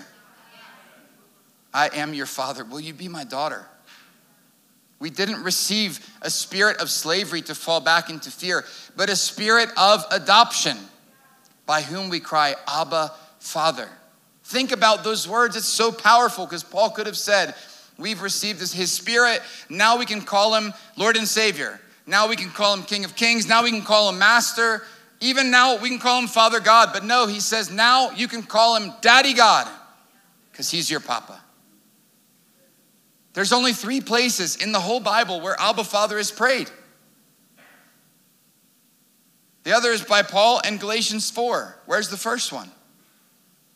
I am your father. Will you be my daughter? We didn't receive a spirit of slavery to fall back into fear, but a spirit of adoption by whom we cry, Abba, Father. Think about those words. It's so powerful because Paul could have said, we've received his spirit. Now we can call him Lord and Savior. Now we can call him King of Kings. Now we can call him Master. Even now we can call him Father God. But no, he says now you can call him Daddy God because he's your papa. There's only 3 places in the whole Bible where Abba Father is prayed. The other is by Paul in Galatians 4. Where's the first one?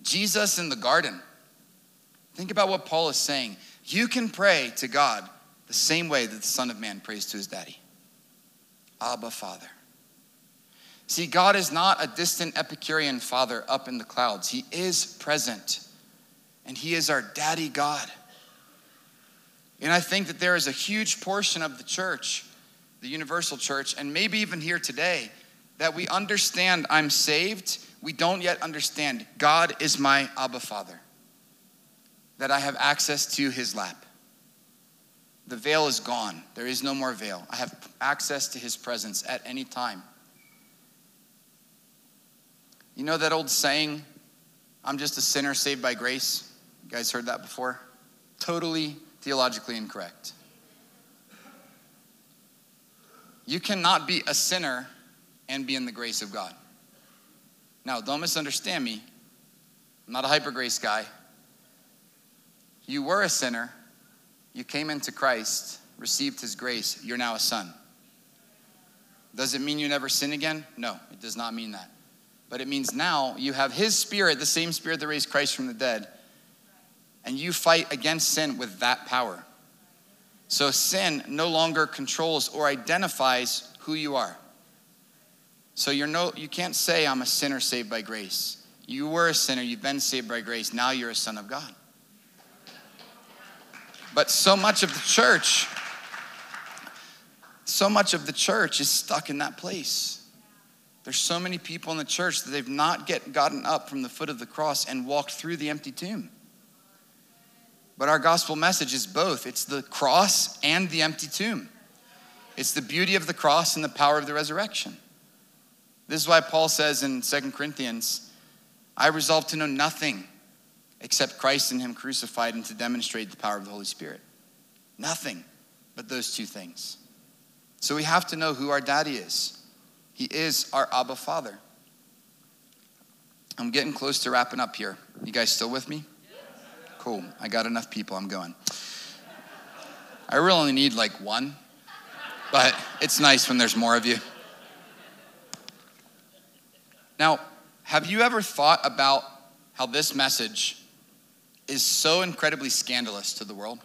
Jesus in the garden. Think about what Paul is saying. You can pray to God the same way that the Son of Man prays to his daddy. Abba, Father. See, God is not a distant Epicurean father up in the clouds. He is present, and he is our daddy God. And I think that there is a huge portion of the church, the universal church, and maybe even here today, that we understand I'm saved. We don't yet understand God is my Abba Father, that I have access to his lap. The veil is gone. There is no more veil. I have access to his presence at any time. You know that old saying, I'm just a sinner saved by grace? You guys heard that before? Totally theologically incorrect. You cannot be a sinner and be in the grace of God. Now, don't misunderstand me. I'm not a hyper grace guy. You were a sinner. You came into Christ, received his grace. You're now a son. Does it mean you never sin again? No, it does not mean that. But it means now you have his spirit, the same spirit that raised Christ from the dead, and you fight against sin with that power. So sin no longer controls or identifies who you are. So you can't say I'm a sinner saved by grace. You were a sinner, you've been saved by grace, now you're a son of God. But so much of the church is stuck in that place. There's so many people in the church that they've not gotten up from the foot of the cross and walked through the empty tomb. But our gospel message is both. It's the cross and the empty tomb. It's the beauty of the cross and the power of the resurrection. This is why Paul says in 2 Corinthians, I resolve to know nothing except Christ and him crucified, and to demonstrate the power of the Holy Spirit. Nothing but those two things. So we have to know who our daddy is. He is our Abba Father. I'm getting close to wrapping up here. You guys still with me? Cool. I got enough people. I'm going. I really only need like one, but it's nice when there's more of you. Now, have you ever thought about how this message is so incredibly scandalous to the world?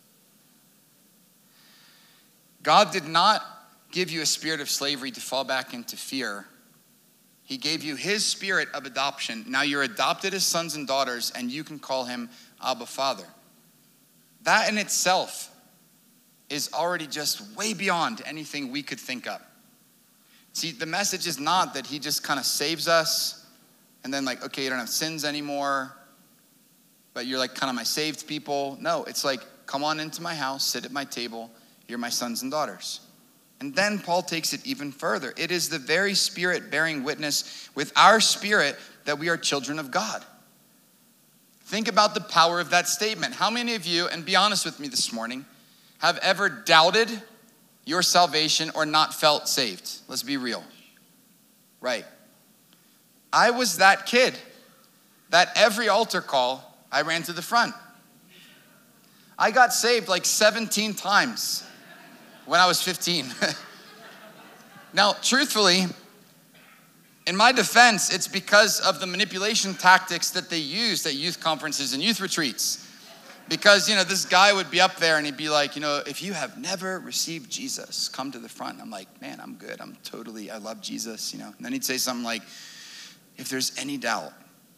God did not give you a spirit of slavery to fall back into fear. He gave you his spirit of adoption. Now you're adopted as sons and daughters, and you can call him Abba Father. That in itself is already just way beyond anything we could think of. See, the message is not that he just kind of saves us and then like, okay, you don't have sins anymore, but you're like kind of my saved people. No, it's like, come on into my house, sit at my table, you're my sons and daughters. And then Paul takes it even further. It is the very Spirit bearing witness with our spirit that we are children of God. Think about the power of that statement. How many of you, and be honest with me this morning, have ever doubted your salvation or not felt saved? Let's be real. Right. I was that kid that every altar call, I ran to the front. I got saved like 17 times when I was 15. Now, truthfully, in my defense, it's because of the manipulation tactics that they used at youth conferences and youth retreats. Because, this guy would be up there and he'd be like, if you have never received Jesus, come to the front. I'm like, man, I'm good. I love Jesus, And then he'd say something like, if there's any doubt.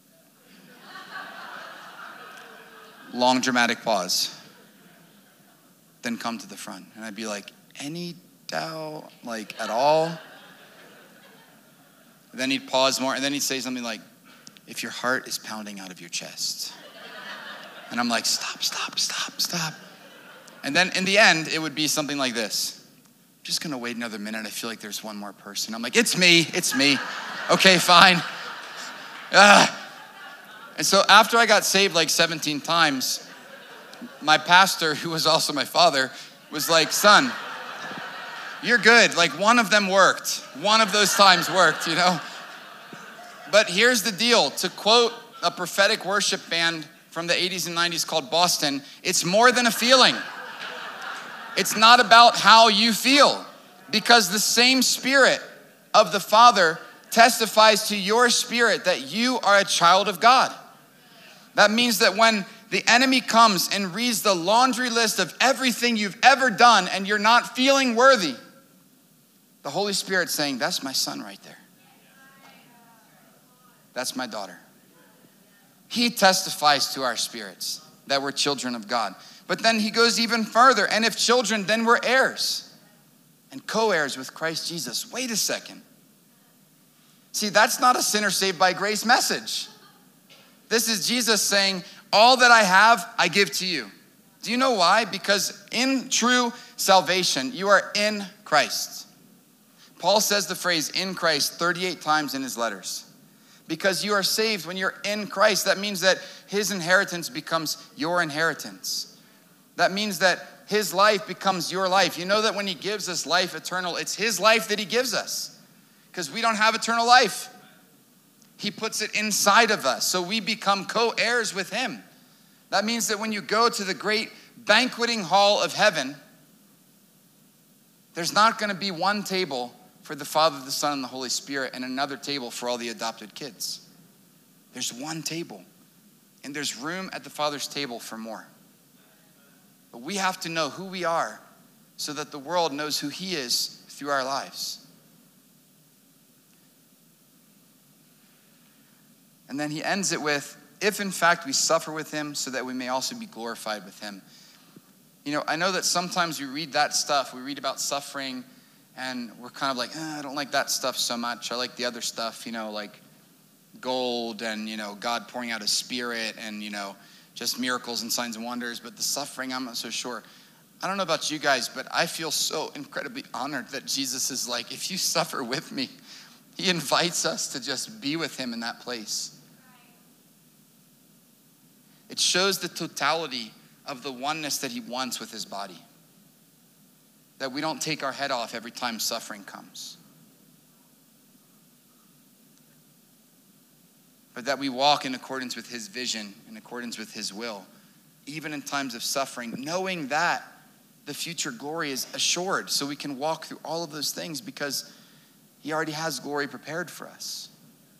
Long dramatic pause. Then come to the front. And I'd be like, any doubt, like at all? And then he'd pause more, and then he'd say something like, if your heart is pounding out of your chest. And I'm like, stop. And then in the end, it would be something like this. I'm just gonna wait another minute. I feel like there's one more person. I'm like, it's me. Okay, fine. And so after I got saved like 17 times, my pastor, who was also my father, was like, son, you're good. Like one of them worked. One of those times worked, But here's the deal. To quote a prophetic worship band from the 80s and 90s called Boston, it's more than a feeling. It's not about how you feel, because the same Spirit of the Father testifies to your spirit that you are a child of God. That means that when the enemy comes and reads the laundry list of everything you've ever done and you're not feeling worthy, the Holy Spirit's saying, that's my son right there. That's my daughter. He testifies to our spirits that we're children of God. But then he goes even further. And if children, then we're heirs and co-heirs with Christ Jesus. Wait a second. See, that's not a sinner saved by grace message. This is Jesus saying, all that I have, I give to you. Do you know why? Because in true salvation, you are in Christ. Paul says the phrase in Christ 38 times in his letters. Because you are saved when you're in Christ. That means that his inheritance becomes your inheritance. That means that his life becomes your life. You know that when he gives us life eternal, it's his life that he gives us. Because we don't have eternal life. He puts it inside of us, so we become co-heirs with him. That means that when you go to the great banqueting hall of heaven, there's not going to be one table for the Father, the Son, and the Holy Spirit, and another table for all the adopted kids. There's one table, and there's room at the Father's table for more. But we have to know who we are so that the world knows who he is through our lives. And then he ends it with, if in fact we suffer with him, so that we may also be glorified with him. You know, I know that sometimes we read that stuff, we read about suffering, and we're kind of like, I don't like that stuff so much. I like the other stuff, you know, like gold and, you know, God pouring out his spirit and, you know, just miracles and signs and wonders. But the suffering, I'm not so sure. I don't know about you guys, but I feel so incredibly honored that Jesus is like, if you suffer with me, he invites us to just be with him in that place. It shows the totality of the oneness that he wants with his body. That we don't take our head off every time suffering comes. But that we walk in accordance with his vision, in accordance with his will, even in times of suffering, knowing that the future glory is assured, so we can walk through all of those things because he already has glory prepared for us.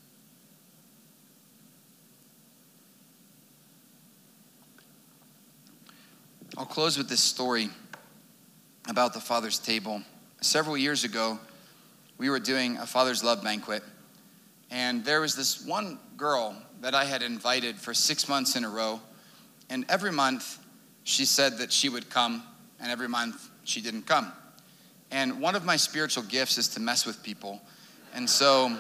I'll close with this story about the Father's table. Several years ago, we were doing a Father's Love banquet, and there was this one girl that I had invited for 6 months in a row, and every month she said that she would come, and every month she didn't come. And one of my spiritual gifts is to mess with people, and so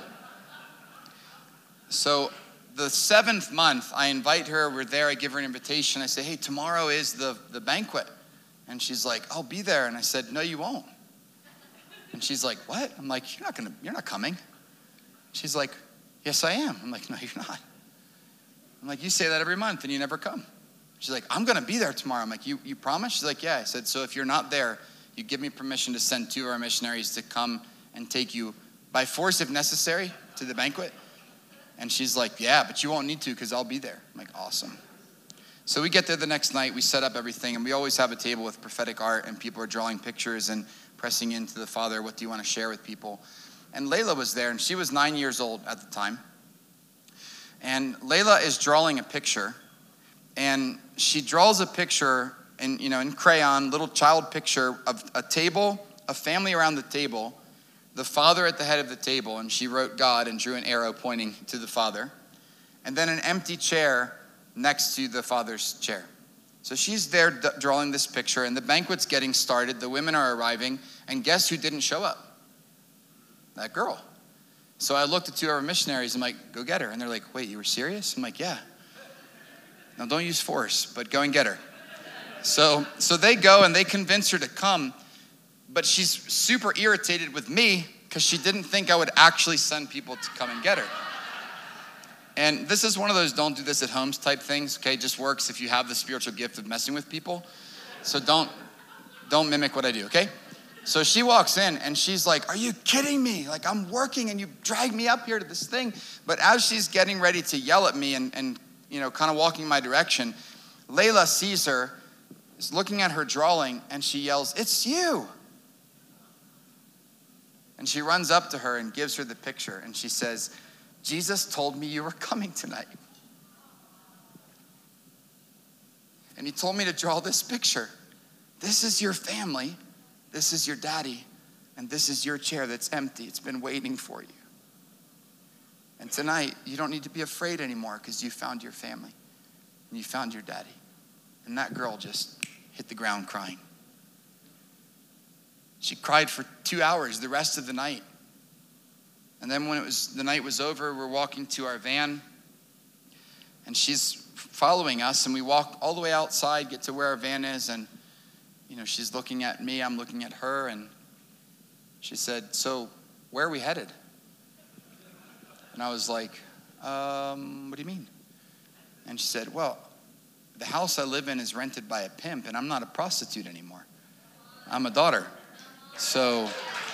the 7th month, I invite her, we're there, I give her an invitation. I say, hey, tomorrow is the banquet. And she's like, I'll be there. And I said, no, you won't. And she's like, what? I'm like, you're not coming. She's like, yes, I am. I'm like, no, you're not. I'm like, you say that every month and you never come. She's like, I'm going to be there tomorrow. I'm like, you promise? She's like, yeah. I said, so if you're not there, you give me permission to send 2 of our missionaries to come and take you by force if necessary to the banquet. And she's like, yeah, but you won't need to because I'll be there. I'm like, awesome. So we get there the next night, we set up everything, and we always have a table with prophetic art, and people are drawing pictures and pressing into the Father, what do you want to share with people? And Layla was there, and she was 9 years old at the time. And Layla is drawing a picture, and she draws a picture in crayon, little child picture of a table, a family around the table, the Father at the head of the table, and she wrote God and drew an arrow pointing to the Father, and then an empty chair next to the Father's chair. So she's there drawing this picture, and the banquet's getting started. The women are arriving, and guess who didn't show up? That girl. So I looked at 2 of our missionaries. I'm like, go get her. And they're like, wait, you were serious? I'm like, yeah. Now don't use force, but go and get her. So they go, and they convince her to come. But she's super irritated with me because she didn't think I would actually send people to come and get her. And this is one of those don't do this at home type things, okay? It just works if you have the spiritual gift of messing with people. So don't mimic what I do, okay? So she walks in and she's like, are you kidding me? Like, I'm working and you dragged me up here to this thing. But as she's getting ready to yell at me and kind of walking my direction, Layla sees her, is looking at her drawing, and she yells, it's you. And she runs up to her and gives her the picture, and she says, Jesus told me you were coming tonight. And he told me to draw this picture. This is your family. This is your daddy. And this is your chair that's empty. It's been waiting for you. And tonight, you don't need to be afraid anymore because you found your family. And you found your daddy. And that girl just hit the ground crying. She cried for 2 hours the rest of the night. And then when the night was over, we're walking to our van. And she's following us. And we walk all the way outside, get to where our van is. And, she's looking at me. I'm looking at her. And she said, "So where are we headed?" And I was like, "What do you mean?" And she said, "Well, the house I live in is rented by a pimp, and I'm not a prostitute anymore. I'm a daughter. So,"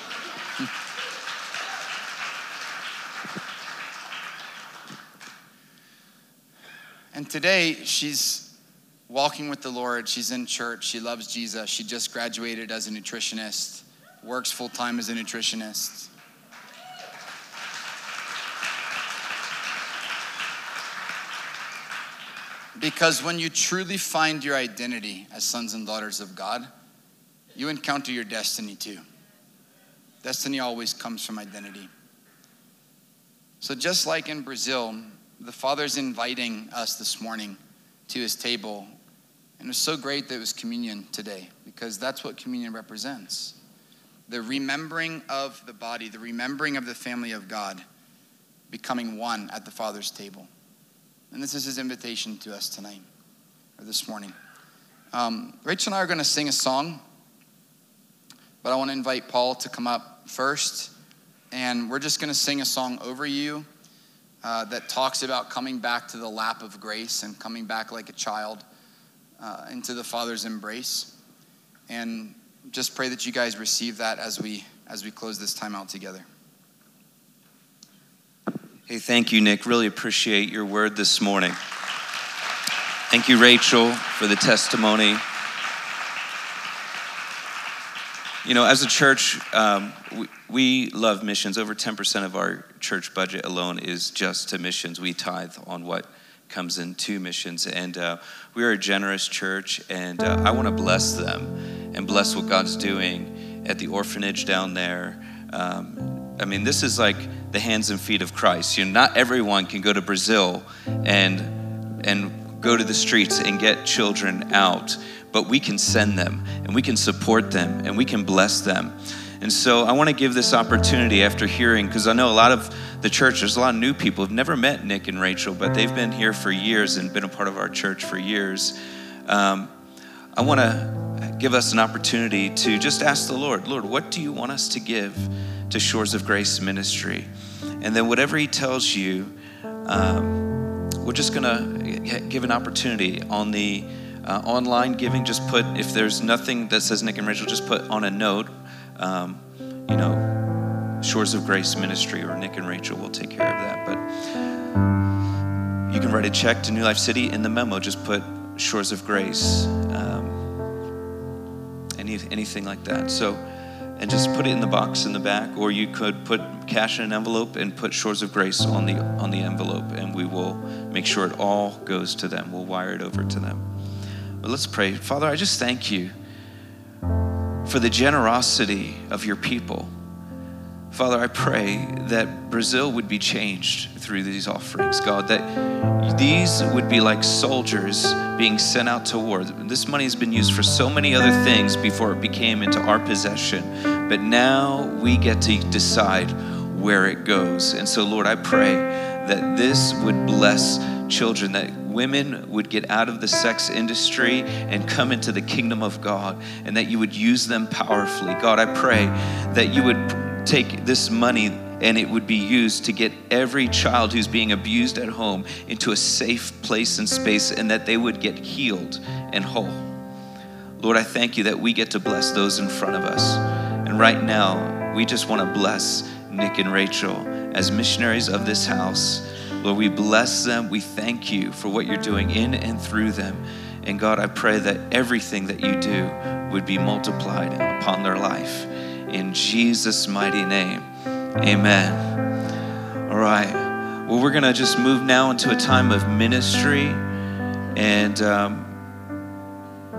and today she's walking with the Lord. She's in church. She loves Jesus. She just graduated as a nutritionist, works full-time as a nutritionist. Because when you truly find your identity as sons and daughters of God, you encounter your destiny too. Destiny always comes from identity. So just like in Brazil, the Father's inviting us this morning to his table. And it was so great that it was communion today, because that's what communion represents. The remembering of the body, the remembering of the family of God, becoming one at the Father's table. And this is his invitation to us tonight, or this morning. Rachel and I are going to sing a song, but I want to invite Paul to come up first. And we're just going to sing a song over you that talks about coming back to the lap of grace and coming back like a child into the Father's embrace. And just pray that you guys receive that as we close this time out together. Hey, thank you, Nick. Really appreciate your word this morning. Thank you, Rachel, for the testimony. As a church, we love missions. Over 10% of our church budget alone is just to missions. We tithe on what comes into missions. And we are a generous church, and I want to bless them and bless what God's doing at the orphanage down there. This is like the hands and feet of Christ. Not everyone can go to Brazil and go to the streets and get children out, but we can send them and we can support them and we can bless them. And so I want to give this opportunity after hearing, because I know a lot of the church, there's a lot of new people who've never met Nick and Rachel, but they've been here for years and been a part of our church for years. I want to give us an opportunity to just ask the Lord, what do you want us to give to Shores of Grace Ministry? And then whatever he tells you, we're just going to give an opportunity on the online giving. Just put, if there's nothing that says Nick and Rachel, just put on a note, Shores of Grace Ministry, or Nick and Rachel will take care of that. But you can write a check to New Life City. In the memo, just put Shores of Grace, anything like that. So, and just put it in the box in the back, or you could put cash in an envelope and put Shores of Grace on the envelope, and we will make sure it all goes to them. We'll wire it over to them. But let's pray. Father, I just thank you for the generosity of your people. Father, I pray that Brazil would be changed through these offerings, God, that these would be like soldiers being sent out to war. This money has been used for so many other things before it became into our possession, but now we get to decide where it goes. And so, Lord, I pray that this would bless children, that women would get out of the sex industry and come into the kingdom of God, and that you would use them powerfully. God, I pray that you would take this money and it would be used to get every child who's being abused at home into a safe place and space, and that they would get healed and whole. Lord, I thank you that we get to bless those in front of us. And right now, we just want to bless Nick and Rachel as missionaries of this house. Lord, we bless them. We thank you for what you're doing in and through them. And God, I pray that everything that you do would be multiplied upon their life. In Jesus' mighty name, amen. All right. Well, we're going to just move now into a time of ministry. And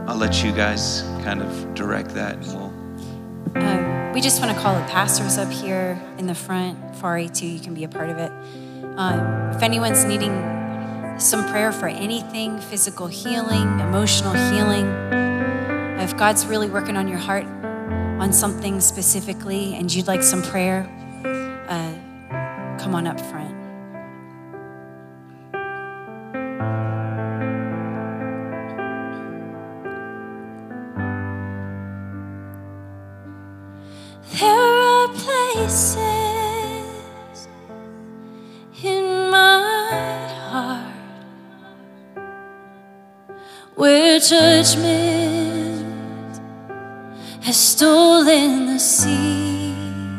I'll let you guys kind of direct that, and We just want to call the pastors up here in the front. Fari too, you can be a part of it. If anyone's needing some prayer for anything, physical healing, emotional healing, if God's really working on your heart on something specifically and you'd like some prayer, come on up front. There are places in my heart where judgment has stolen the seat,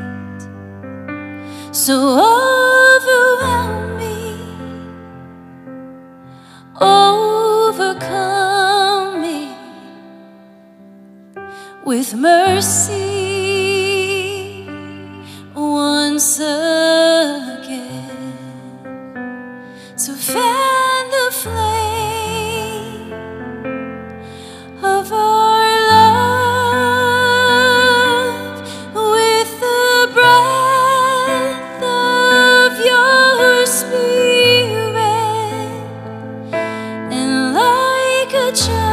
so overwhelm me, overcome me with mercy once again. So fan the flame of our love with the breath of your spirit, and like a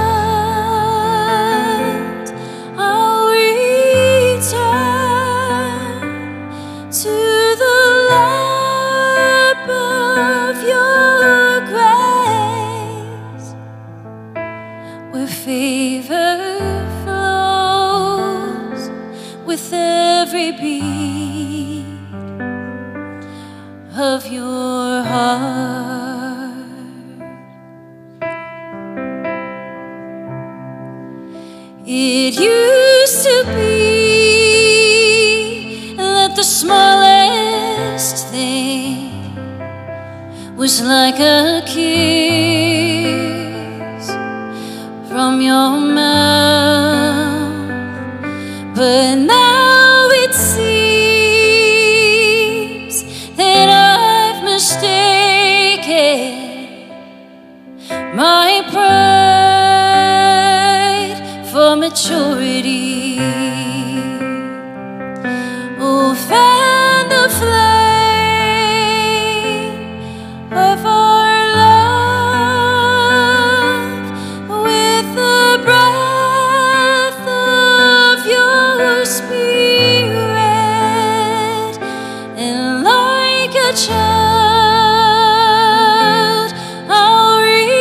child I'll return to the lap of your grace, where favor flows with every beat of your heart. It used to be that the smallest thing was like a kiss from your mouth, but now it seems that I've mistaken my pride for maturity. Oh, fan the flame of our love with the breath of your spirit, and like a child I'll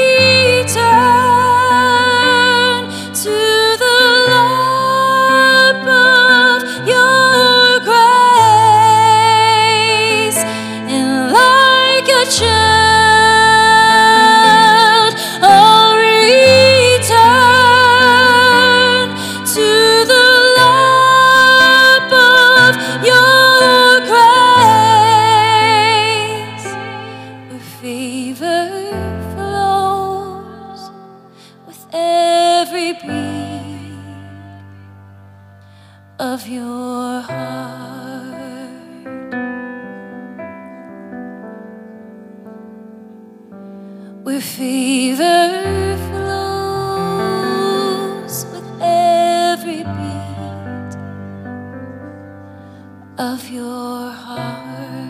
return to the lap of your grace, and like a child I'll return to the lap of your grace, where favor flows with every beat of your heart, where favor flows with every beat of your heart.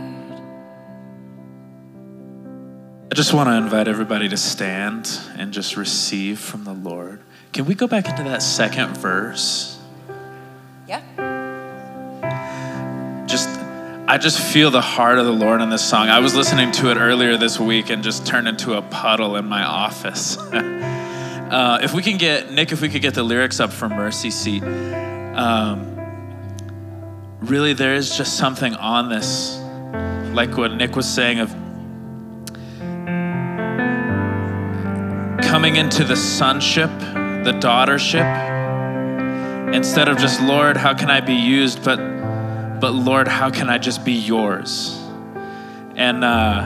I just want to invite everybody to stand and just receive from the Lord. Can we go back into that second verse? Yeah. I just feel the heart of the Lord in this song. I was listening to it earlier this week and just turned into a puddle in my office. If we could get the lyrics up for Mercy Seat. Really, there is just something on this, like what Nick was saying, of coming into the sonship, the daughtership, instead of just, Lord, how can I be used, but Lord, how can I just be yours? And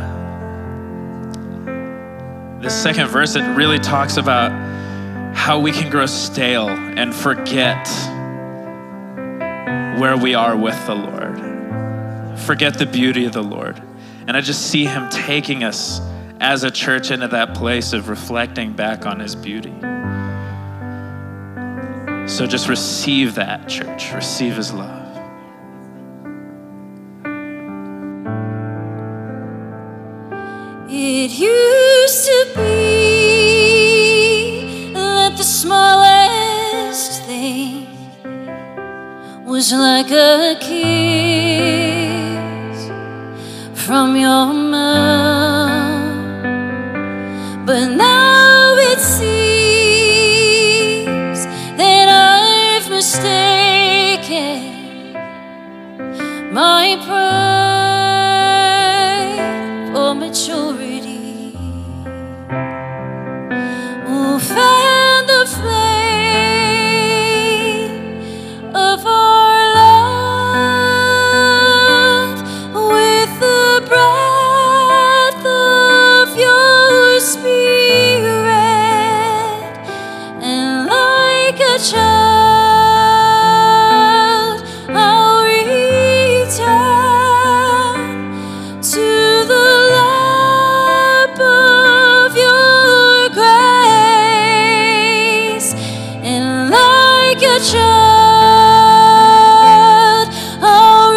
this second verse, it really talks about how we can grow stale and forget where we are with the Lord, forget the beauty of the Lord. And I just see him taking us as a church into that place of reflecting back on his beauty. So just receive that, church. Receive his love. It used to be that the smallest thing was like a kiss from your mouth, but now it seems that I've mistaken my pride for maturity. Oh, fan the flame of our love with the breath of your spirit, and like a child I'll return to the lap of your grace, and like a child I'll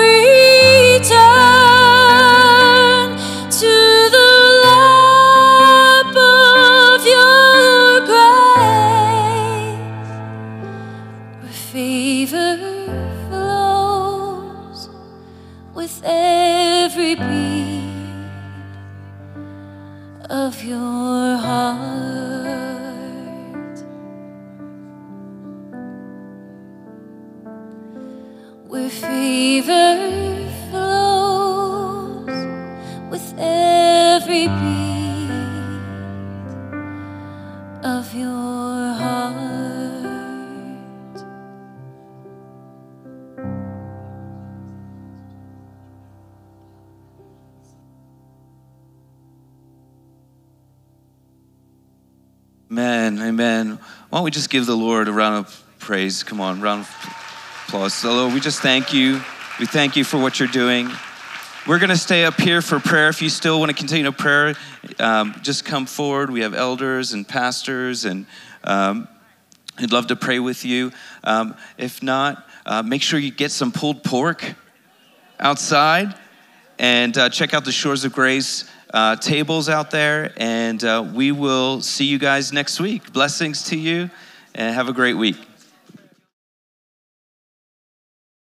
return to the lap of your grace, where favor flows with every beat of your heart, where favor flows with every beat of your heart. Amen, amen. Why don't we just give the Lord a round of praise? Come on, round of applause. So Lord, we just thank you. We thank you for what you're doing. We're going to stay up here for prayer. If you still want to continue to pray, just come forward. We have elders and pastors, and I'd love to pray with you. If not, make sure you get some pulled pork outside, and check out the Shores of Grace tables out there, and we will see you guys next week. Blessings to you, and have a great week.